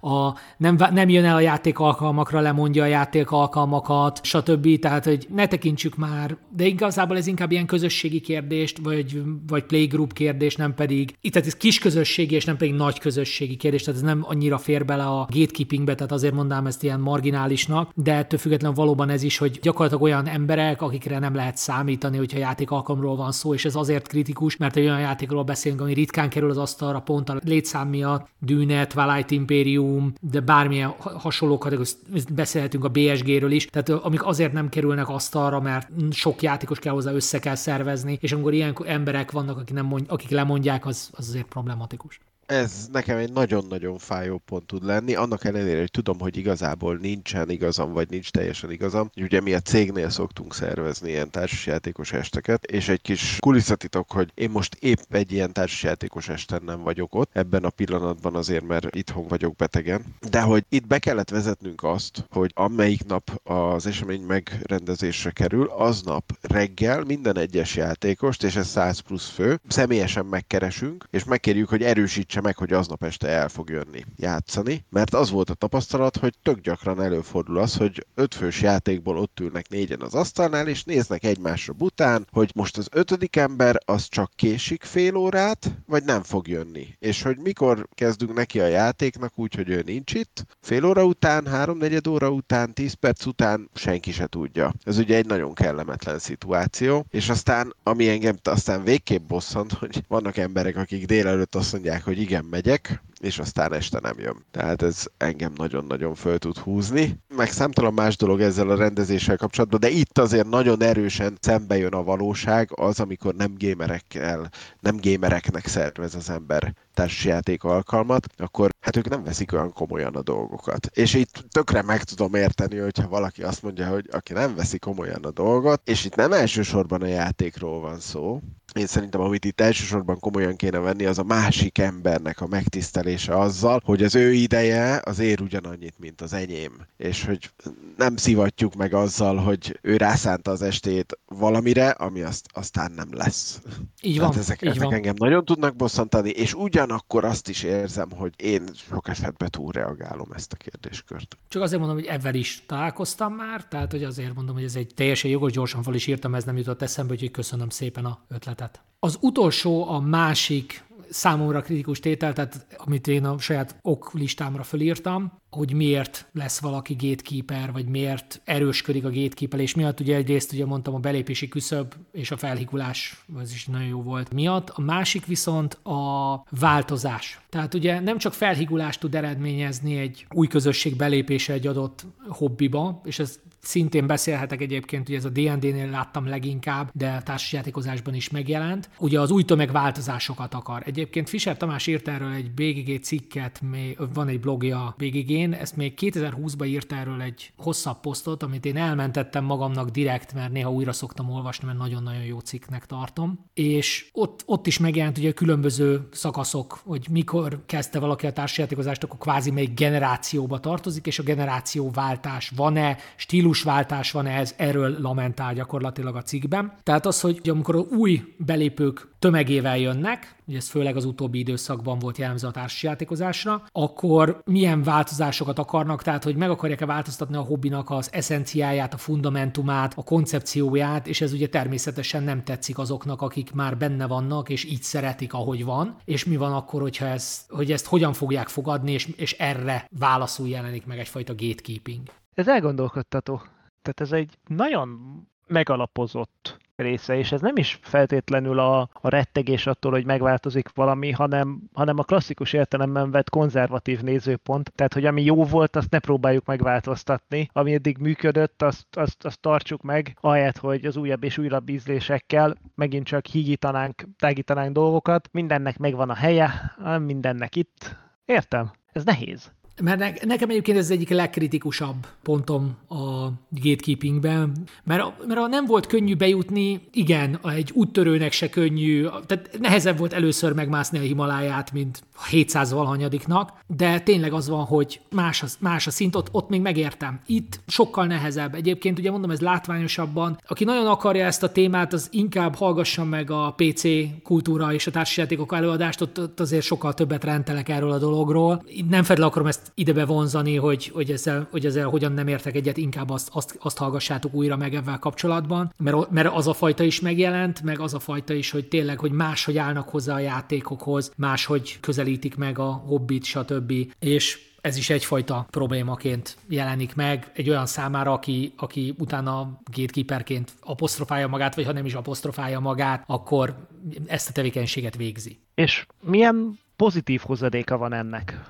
nem jön el a játékalkalmakra, lemondja a játékalkalmakat, stb. Tehát, hogy ne tekintsük már, de igazából ez inkább ilyen közösségi kérdést, vagy playgroup kérdés, nem pedig, tehát ez kis közösségi, és nem pedig nagy közösségi kérdés, tehát ez nem annyira fér bele a gatekeepingbe, tehát azért mondám ezt ilyen marginálisnak, de ettől függetlenül valóban ez is, hogy gyakorlatilag olyan emberek, akikre nem lehet számítani, hogyha játékalkalomról van szó, és ez azért kritikus, mert egy olyan játékról beszélünk, ami ritkán kerül az asztalra pont a létszám miatt, Dune, Twilight Imperium, de bármilyen hasonlókat, beszélhetünk a BSG-ről is, tehát amik azért nem kerülnek asztalra, mert sok játékos kell hozzá, össze kell szervezni, és amikor ilyen emberek vannak, akik lemondják, az azért problematikus. Ez nekem egy nagyon-nagyon fájó pont tud lenni, annak ellenére, hogy tudom, hogy igazából nincsen igazam, vagy nincs teljesen igazam. Ugye mi a cégnél szoktunk szervezni ilyen társasjátékos esteket, és egy kis kulisszatitok, hogy én most épp egy ilyen társasjátékos esten nem vagyok ott, ebben a pillanatban azért, mert itthon vagyok betegen. De hogy itt be kellett vezetnünk azt, hogy amelyik nap az esemény megrendezésre kerül, aznap reggel minden egyes játékost, és ez 100 plusz fő, személyesen megkeresünk, és megkérjük, hogy erősítse meg, hogy aznap este el fog jönni játszani, mert az volt a tapasztalat, hogy tök gyakran előfordul az, hogy 5 fős játékból ott ülnek 4-en az asztalnál, és néznek egymásra bután, hogy most az 5. ember az csak késik fél órát, vagy nem fog jönni. És hogy mikor kezdünk neki a játéknak úgy, hogy ő nincs itt, fél óra után, 3-4 óra után, 10 perc után senki se tudja. Ez ugye egy nagyon kellemetlen szituáció, és aztán, ami engem aztán végképp bosszant, hogy vannak emberek, akik délelőtt azt mondják, hogy igen, megyek, és aztán este nem jön. Tehát ez engem nagyon-nagyon föl tud húzni. Meg számtalan más dolog ezzel a rendezéssel kapcsolatban, de itt azért nagyon erősen szembe jön a valóság, az, amikor nem gémereknek szervez az ember társasjáték alkalmat, akkor hát ők nem veszik olyan komolyan a dolgokat. És itt tökre meg tudom érteni, hogyha valaki azt mondja, hogy aki nem veszi komolyan a dolgot, és itt nem elsősorban a játékról van szó. Én szerintem, amit itt elsősorban komolyan kéne venni, az a másik embernek a megtisztelése azzal, hogy az ő ideje az ér ugyanannyit, mint az enyém. És hogy nem szivatjuk meg azzal, hogy ő rászánta az estét valamire, ami aztán nem lesz. Így van. Ezek engem nagyon tudnak bosszantani, és ugyanakkor azt is érzem, hogy én sok esetben túlreagálom ezt a kérdéskört. Csak azért mondom, hogy ebben is találkoztam már, tehát hogy azért mondom, hogy ez egy teljesen jogos, gyorsan fel is írtam, ez nem jutott eszembe, úgyhogy köszönöm szépen a ötletet. Az utolsó, a másik számomra kritikus tétel, tehát amit én a saját oklistámra fölírtam, hogy miért lesz valaki gatekeeper, vagy miért erősködik a gatekeeperés miatt. Ugye egyrészt ugye mondtam a belépési küszöb és a felhigulás, az is nagyon jó volt miatt. A másik viszont a változás. Tehát ugye nem csak felhigulást tud eredményezni egy új közösség belépése egy adott hobbiba, és ez szintén beszélhetek egyébként, ugye ez a D&D-nél láttam leginkább, de társasjátékozásban is megjelent. Ugye az új tömeg változásokat akar. Egyébként Fischer Tamás írt erről egy BGG cikket, van egy blogja BGG-n, ezt még 2020-ban írt erről egy hosszabb posztot, amit én elmentettem magamnak direkt, mert néha újra szoktam olvasni, mert nagyon-nagyon jó cikknek tartom. És ott is megjelent ugye különböző szakaszok, hogy mikor kezdte valaki a társasjátékozást, akkor kvázi melyik generációba tartozik, és a generációváltás van-e, stílusváltás van-e, erről lamentál gyakorlatilag a cikkben. Tehát az, hogy amikor új belépők tömegével jönnek, ugye ez főleg az utóbbi időszakban volt jellemző a társasjátékozásra, akkor milyen változásokat akarnak, tehát hogy meg akarják-e változtatni a hobbinak az eszenciáját, a fundamentumát, a koncepcióját, és ez ugye természetesen nem tetszik azoknak, akik már benne vannak, és így szeretik, ahogy van, és mi van akkor, hogy ezt hogyan fogják fogadni, és erre válaszul jelenik meg egyfajta gatekeeping. Ez elgondolkodtató. Tehát ez egy nagyon megalapozott része, és ez nem is feltétlenül a rettegés attól, hogy megváltozik valami, hanem a klasszikus értelemben vett konzervatív nézőpont, tehát hogy ami jó volt, azt ne próbáljuk megváltoztatni, ami eddig működött, azt tartsuk meg, ahelyett, hogy az újabb és újabb ízlésekkel megint csak tágítanánk dolgokat, mindennek megvan a helye, nem mindennek itt. Értem, ez nehéz. Mert nekem egyébként ez egyik legkritikusabb pontom a gatekeepingben, mert nem volt könnyű bejutni, igen, egy úttörőnek se könnyű, tehát nehezebb volt először megmászni a Himaláját, mint a 700-valahanyadiknak, de tényleg az van, hogy más a szint, ott még megértem. Itt sokkal nehezebb. Egyébként ugye mondom, ez látványosabban. Aki nagyon akarja ezt a témát, az inkább hallgassa meg a PC kultúra és a társasjátékok előadást, ott azért sokkal többet rendelek erről a dologról. Nem feltétlenül akarom ezt ide bevonzani, hogy ezzel hogyan nem értek egyet, inkább azt hallgassátok újra meg ebben kapcsolatban, mert az a fajta is megjelent, meg az a fajta is, hogy tényleg, hogy máshogy állnak hozzá a játékokhoz, máshogy közelítik meg a hobbit, stb. És ez is egyfajta problémaként jelenik meg egy olyan számára, aki utána gatekeeperként apostrofálja magát, vagy ha nem is apostrofálja magát, akkor ezt a tevékenységet végzi. És milyen pozitív hozadéka van ennek?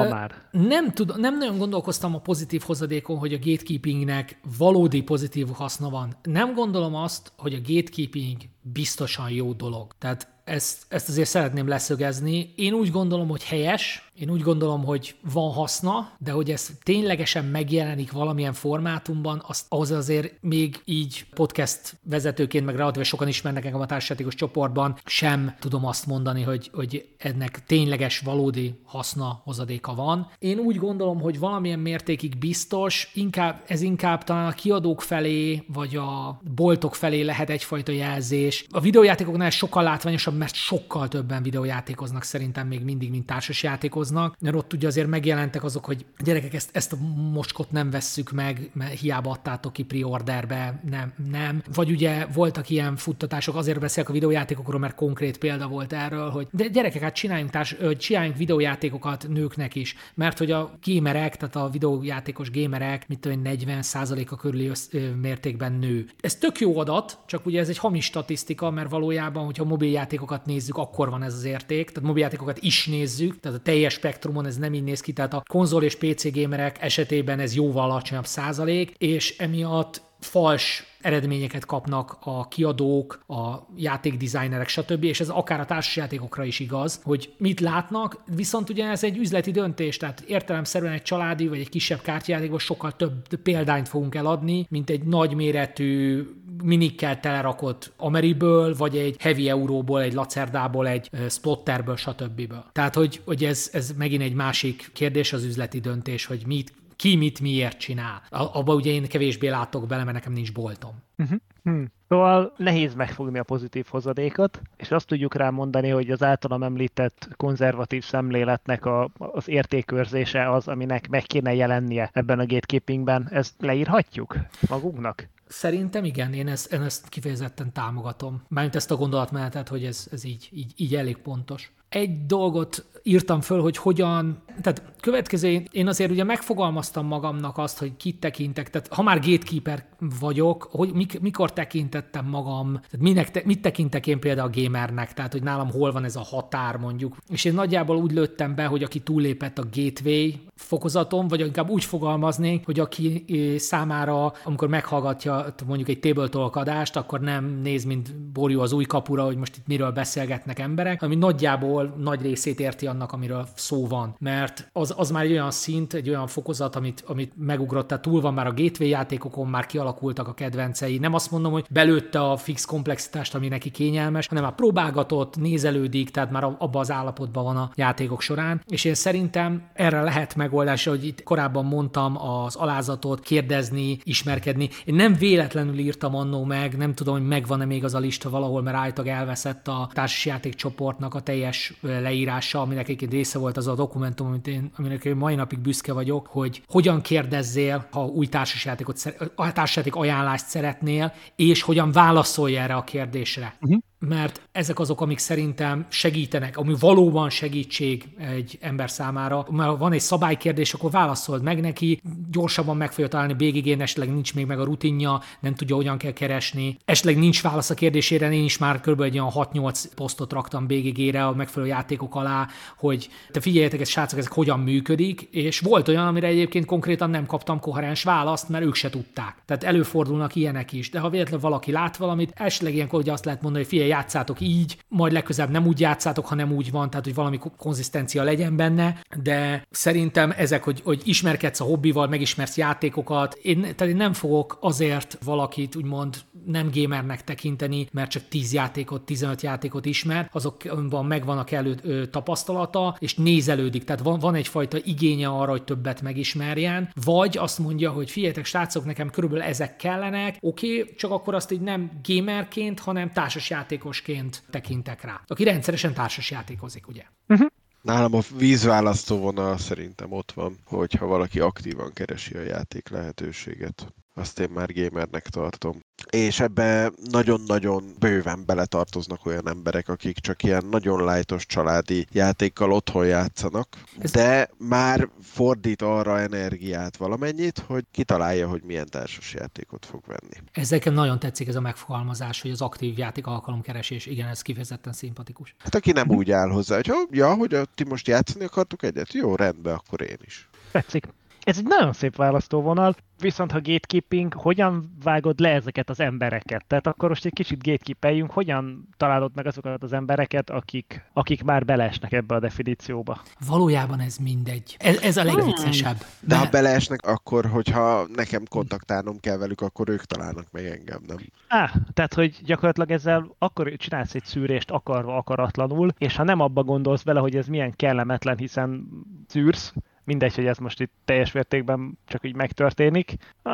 Nem nagyon gondolkoztam a pozitív hozadékon, hogy a gatekeepingnek valódi pozitív haszna van. Nem gondolom azt, hogy a gatekeeping biztosan jó dolog. Tehát ezt azért szeretném leszögezni. Én úgy gondolom, hogy helyes, én úgy gondolom, hogy van haszna, de hogy ez ténylegesen megjelenik valamilyen formátumban, ahhoz azért még így podcast vezetőként, meg relatíve sokan ismernek engem a társasjátékos csoportban, sem tudom azt mondani, hogy ennek tényleges, valódi haszna, hozadéka van. Én úgy gondolom, hogy valamilyen mértékig biztos, ez inkább talán a kiadók felé, vagy a boltok felé lehet egyfajta jelzés. A videójátékoknál sokkal látványosabb, mert sokkal többen videójátékoznak szerintem még mindig, mint társasjátékoznak, mert ott ugye azért megjelentek azok, hogy gyerekek, ezt a mocskot nem vesszük meg, mert hiába adtátok ki pre-orderbe, nem. Vagy ugye voltak ilyen futtatások, azért beszélek a videójátékokról, mert konkrét példa volt erről, hogy de gyerekek, hát csináljunk videójátékokat nőknek is, mert hogy a gamerek, tehát a videójátékos gamerek, mit tudom, 40%-a körüli mértékben nő. Ez tök jó adat, csak ugye ez egy hamis statisztika, mert valójában, hogyha mobiljátékokat nézzük, akkor van ez az érték, tehát mobiljátékokat is nézzük, tehát a teljes spektrumon ez nem így néz ki, tehát a konzol és PC gamerek esetében ez jóval alacsonyabb százalék, és emiatt fals eredményeket kapnak a kiadók, a játékdesignerek, stb., és ez akár a társasjátékokra is igaz, hogy mit látnak, viszont ugye ez egy üzleti döntés, tehát értelemszerűen egy családi vagy egy kisebb kártyajátékban sokkal több példányt fogunk eladni, mint egy nagyméretű minikkel telerakott Ameriből, vagy egy Heavy Euróból, egy Lacerdából, egy Splotterből, stb. Tehát, hogy ez megint egy másik kérdés, az üzleti döntés, hogy ki miért csinál. Abba ugye én kevésbé látok bele, mert nekem nincs boltom. Szóval nehéz megfogni a pozitív hozadékot, és azt tudjuk rá mondani, hogy az általam említett konzervatív szemléletnek az értékőrzése az, aminek meg kéne jelennie ebben a gatekeepingben. Ezt leírhatjuk magunknak? Szerintem igen, én ezt kifejezetten támogatom. Mármint ezt a gondolatmenetet, hogy ez így elég pontos. Egy dolgot írtam föl, hogy hogyan, tehát következő, én azért ugye megfogalmaztam magamnak azt, hogy kit tekintek, tehát ha már gatekeeper vagyok, hogy mikor tekintettem magam, tehát mit tekintek én például a gamernek, tehát hogy nálam hol van ez a határ mondjuk. És én nagyjából úgy lőttem be, hogy aki túllépett a gateway fokozaton, vagy inkább úgy fogalmaznék, hogy aki számára, amikor meghallgatja mondjuk egy tabletop adást, akkor nem néz, mint borjú az új kapura, hogy most itt miről beszélgetnek emberek, ami nagyjából nagy részét érti annak, amiről szó van. Mert az már egy olyan szint, egy olyan fokozat, amit megugrott, tehát túl van már a gateway játékokon, már kialakultak a kedvencei. Nem azt mondom, hogy belőtte a fix komplexitást, ami neki kényelmes, hanem már próbálgatott, nézelődik, tehát már abban az állapotban van a játékok során. És én szerintem erre lehet megoldás, hogy itt korábban mondtam, az alázatot, kérdezni, ismerkedni. Én nem véletlenül írtam annó meg, nem tudom, hogy megvan-e még az a lista valahol, mert állítólag elveszett a társasjáték csoportnak a teljes leírása, aminek egyébként része volt az a dokumentum, aminek én mai napig büszke vagyok, hogy hogyan kérdezzél, ha új társasjáték ajánlást szeretnél, és hogyan válaszolj erre a kérdésre. mert ezek azok, amik szerintem segítenek, ami valóban segítség egy ember számára. Mert van egy szabálykérdés, akkor válaszold meg neki, gyorsabban meg fogja találni BGG-n, esetleg nincs még meg a rutinja, nem tudja, hogyan kell keresni. Esetleg nincs válasz a kérdésére, én is már kb. Egy olyan 6-8 posztot raktam BGG-re a megfelelő játékok alá, hogy te figyeljetek, ez srácok, ezek hogyan működik, és volt olyan, amire egyébként konkrétan nem kaptam koherens választ, mert ők se tudták. Tehát előfordulnak ilyenek is, de ha véletlenül valaki lát valamit, esetleg ilyenkor ugye azt lehet mondani, hogy figyelj, játszátok így, majd legközelebb nem úgy játszátok, hanem úgy van, tehát hogy valami konzisztencia legyen benne, de szerintem ezek, hogy ismerkedsz a hobbival, megismersz játékokat, én nem fogok azért valakit úgymond nem gamernek tekinteni, mert csak 10 játékot, 15 játékot ismer, azokban megvan a kellő tapasztalata, és nézelődik, tehát van egyfajta igénye arra, hogy többet megismerjen, vagy azt mondja, hogy figyeljetek, srácok, nekem körülbelül ezek kellenek, oké, csak akkor azt így nem gamerként, hanem társasjátékosként tekintek rá. Aki rendszeresen társasjátékozik, ugye? Nálam a vízválasztóvonal szerintem ott van, hogyha valaki aktívan keresi a játék lehetőséget. Azt én már gamernek tartom. És ebbe nagyon-nagyon bőven beletartoznak olyan emberek, akik csak ilyen nagyon lightos családi játékkal otthon játszanak, de már fordít arra energiát valamennyit, hogy kitalálja, hogy milyen társas játékot fog venni. Ezzel nagyon tetszik ez a megfogalmazás, hogy az aktív játék alkalomkeresés, igen, ez kifejezetten szimpatikus. Hát aki nem úgy áll hozzá, hogy ti most játszani akartuk egyet? Jó, rendben, akkor én is. Tetszik. Ez egy nagyon szép választóvonal, viszont ha gatekeeping, hogyan vágod le ezeket az embereket? Tehát akkor most egy kicsit gatekeepeljünk, hogyan találod meg azokat az embereket, akik már beleesnek ebbe a definícióba? Valójában ez mindegy. Ez a legviccesebb. De ha beleesnek, akkor, hogyha nekem kontaktálnom kell velük, akkor ők találnak meg engem, nem? Tehát, hogy gyakorlatilag ezzel akkor csinálsz egy szűrést akarva, akaratlanul, és ha nem abba gondolsz bele, hogy ez milyen kellemetlen, hiszen szűrsz, mindegy, hogy ez most itt teljes mértékben csak így megtörténik.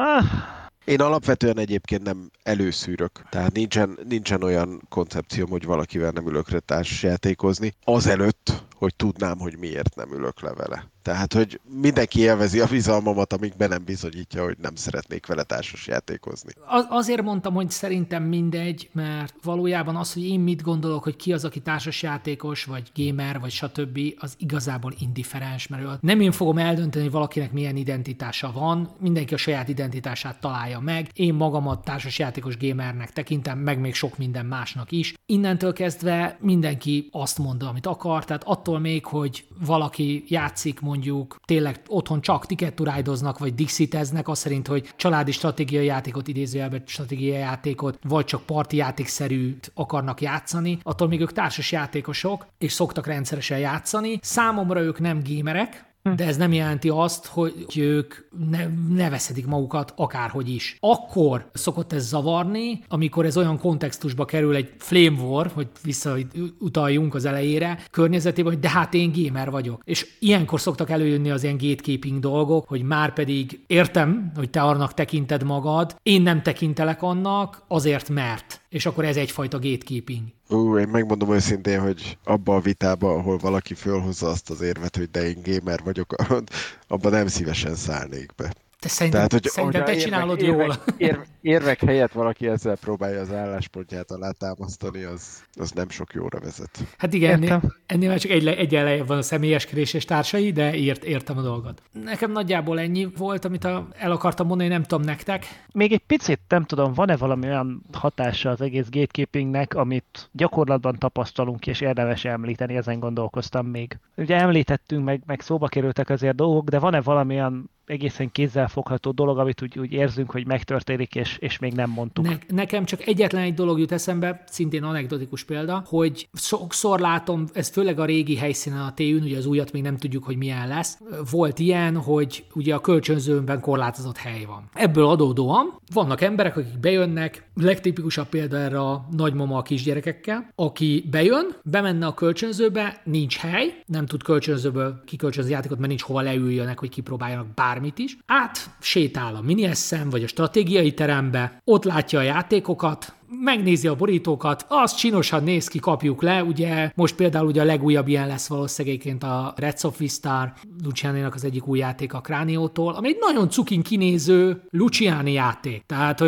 Én alapvetően egyébként nem előszűrök, tehát nincsen olyan koncepcióm, hogy valakivel nem ülök le társasjátékozni, azelőtt, hogy tudnám, hogy miért nem ülök le vele. Tehát, hogy mindenki élvezi a bizalmamat, amíg be nem bizonyítja, hogy nem szeretnék vele társasjátékozni. Azért mondtam, hogy szerintem mindegy, mert valójában az, hogy én mit gondolok, hogy ki az, aki társasjátékos, vagy gamer, vagy stb., az igazából indifferens, mert nem én fogom eldönteni, hogy valakinek milyen identitása van, mindenki a saját identitását találja meg, én magamat társasjátékos gamernek tekintem, meg még sok minden másnak is. Innentől kezdve mindenki azt mondja, amit akar, tehát attól még, hogy valaki játszik mondjuk tényleg otthon csak Ticket to Ride-oznak, vagy Dixiteznek, azt szerint, hogy családi stratégiai játékot, idézőjelben stratégiai játékot, vagy csak parti játékszerűt akarnak játszani, attól még ők társas játékosok, és szoktak rendszeresen játszani. Számomra ők nem gamerek, de ez nem jelenti azt, hogy ők ne veszedik magukat akárhogy is. Akkor szokott ez zavarni, amikor ez olyan kontextusba kerül egy Flame War, hogy visszautaljunk az elejére, környezetében, hogy de hát én gamer vagyok. És ilyenkor szoktak előjönni az ilyen gatekeeping dolgok, hogy már pedig értem, hogy te annak tekinted magad, én nem tekintelek annak, azért mert. És akkor ez egyfajta gatekeeping. Én megmondom őszintén, hogy abba a vitába, ahol valaki fölhozza azt az érvet, hogy de én gamer vagyok, abban nem szívesen szállnék be. Te szerintem te csinálod jól. Érvek helyett valaki ezzel próbálja az álláspontját alátámasztani, az nem sok jóra vezet. Hát igen, ennél már csak egy elején van a személyeskedés és társai, de értem a dolgot. Nekem nagyjából ennyi volt, amit el akartam mondani, nem tudom nektek. Még egy picit, nem tudom, van-e valami olyan hatása az egész gatekeepingnek, amit gyakorlatban tapasztalunk, és érdemes említeni, ezen gondolkoztam még. Ugye említettünk, meg szóba kerültek azért dolgok, de van-e valami olyan egészen kézzelfogható dolog, amit úgy érzünk, hogy megtörténik, és még nem mondtuk. Nekem csak egyetlen egy dolog jut eszembe, szintén anekdotikus példa, hogy sokszor látom, ez főleg a régi helyszínen a TÜ-n, ugye az újat még nem tudjuk, hogy milyen lesz. Volt ilyen, hogy ugye a kölcsönzőben korlátozott hely van. Ebből adódóan vannak emberek, akik bejönnek, legtipikusabb példa erre a nagymama a kisgyerekekkel, aki bejön, bemenne a kölcsönzőbe, nincs hely, nem tud kölcsönzőből kikölcsönzni játékot, mert nincs hova leüljönek, hogy kipróbáljanak bármit is. Sétál a mini-essen, vagy a stratégiai terembe, ott látja a játékokat, megnézi a borítókat, az csinosan néz ki, kapjuk le, ugye most például ugye a legújabb ilyen lesz valószínűleg a Reds of Vistar, Lucianinak az egyik új játék a Cránio-tól, ami egy nagyon cukin kinéző Luciani játék. Tehát, hogy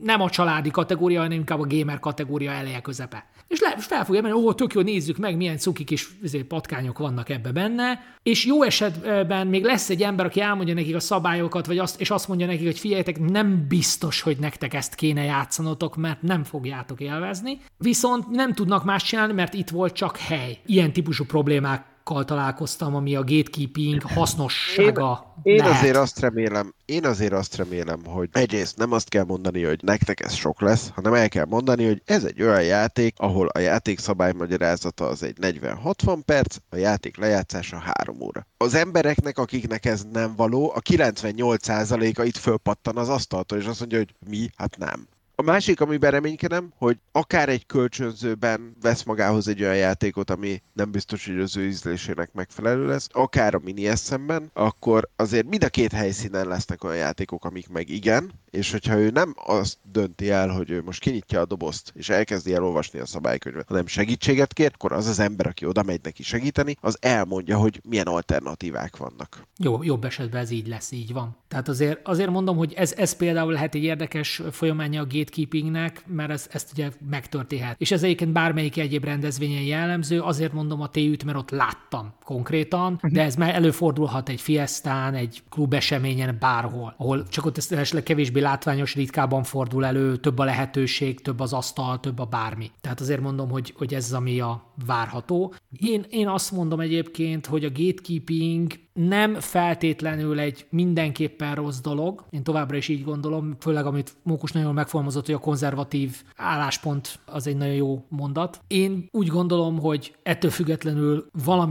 nem a családi kategória, hanem inkább a gamer kategória eleje közepe. És fel fogja menni, tök jó, nézzük meg, milyen cuki kis patkányok vannak ebbe benne, és jó esetben még lesz egy ember, aki elmondja nekik a szabályokat, és azt mondja nekik, hogy figyeljetek, nem biztos, hogy nektek ezt kéne játszanotok, mert nem fogjátok élvezni, viszont nem tudnak más csinálni, mert itt volt csak hely. Ilyen típusú problémák találkoztam, ami a gatekeeping hasznossága Én lehet. azért azt remélem, hogy egyrészt nem azt kell mondani, hogy nektek ez sok lesz, hanem el kell mondani, hogy ez egy olyan játék, ahol a játék szabálymagyarázata az egy 40-60 perc, a játék lejátszása 3 óra. Az embereknek, akiknek ez nem való, a 98%-a itt fölpattan az asztaltól, és azt mondja, hogy mi? Hát nem. A másik, amiben reménykedem, hogy akár egy kölcsönzőben vesz magához egy olyan játékot, ami nem biztos, hogy az ő ízlésének megfelelő lesz, akár a Mini SM-ben, akkor azért mind a két helyszínen lesznek olyan játékok, amik meg igen, és hogyha ő nem azt dönti el, hogy ő most kinyitja a dobozt, és elkezdi elolvasni a szabálykönyvet, hanem segítséget kér, akkor az az ember, aki oda megy neki segíteni, az elmondja, hogy milyen alternatívák vannak. Jó, jobb esetben ez így lesz, így van. Tehát azért mondom, hogy ez például lehet egy érdekes folyamánya a gatekeepingnek, mert ezt ugye megtörténhet. És ez egyébként bármelyik egyéb rendezvényen jellemző, azért mondom a TÜ-t, mert ott láttam konkrétan, de ez már előfordulhat egy fiesztán, egy klubeseményen, bárhol, ahol csak ott esetleg kevésbé látványos, ritkában fordul elő, több a lehetőség, több az asztal, több a bármi. Tehát azért mondom, hogy ez az, ami a várható. Én azt mondom egyébként, hogy a gatekeeping nem feltétlenül egy mindenképpen rossz dolog. Én továbbra is így gondolom, főleg amit Mókus nagyon megfogalmazott, hogy a konzervatív álláspont az egy nagyon jó mondat. Én úgy gondolom, hogy ettől függetlenül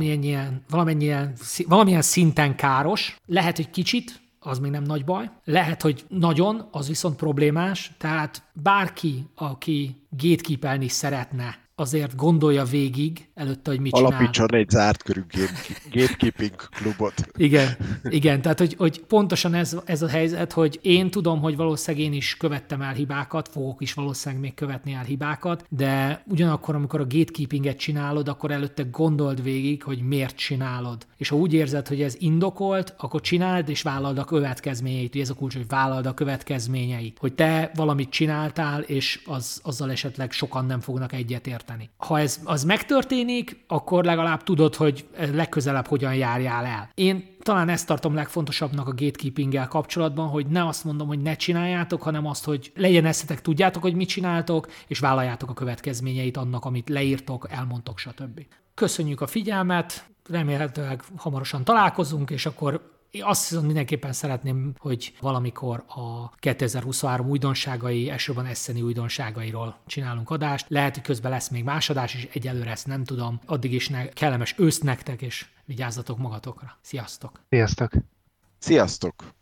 valamilyen szinten káros, lehet, hogy kicsit, az még nem nagy baj. Lehet, hogy nagyon, az viszont problémás, tehát bárki, aki gatekeepelni szeretne, azért gondolja végig előtte, hogy mit csinál. Alapítson egy zárt körű gatekeeping klubot. Igen, tehát hogy pontosan ez a helyzet, hogy én tudom, hogy valószínűleg én is követtem el hibákat, fogok is valószínűleg még követni el hibákat, de ugyanakkor, amikor a gatekeepinget csinálod, akkor előtte gondold végig, hogy miért csinálod. És ha úgy érzed, hogy ez indokolt, akkor csináld és vállald a következményeit. Ugye ez a kulcs, hogy vállald a következményeit. Hogy te valamit csináltál, és azzal esetleg sokan nem fognak egyetérteni. Ha az megtörténik, akkor legalább tudod, hogy legközelebb hogyan járjál el. Én talán ezt tartom legfontosabbnak a gatekeepinggel kapcsolatban, hogy ne azt mondom, hogy ne csináljátok, hanem azt, hogy legyen eszetek, tudjátok, hogy mit csináltok, és vállaljátok a következményeit annak, amit leírtok, elmondtok, stb. Köszönjük a figyelmet, remélhetőleg hamarosan találkozunk, és akkor azt hiszem, mindenképpen szeretném, hogy valamikor a 2023 újdonságai, elsősorban Esseni újdonságairól csinálunk adást. Lehet, hogy közben lesz még más adás is, egyelőre ezt nem tudom. Addig is kellemes őszt nektek, és vigyázzatok magatokra. Sziasztok! Sziasztok! Sziasztok!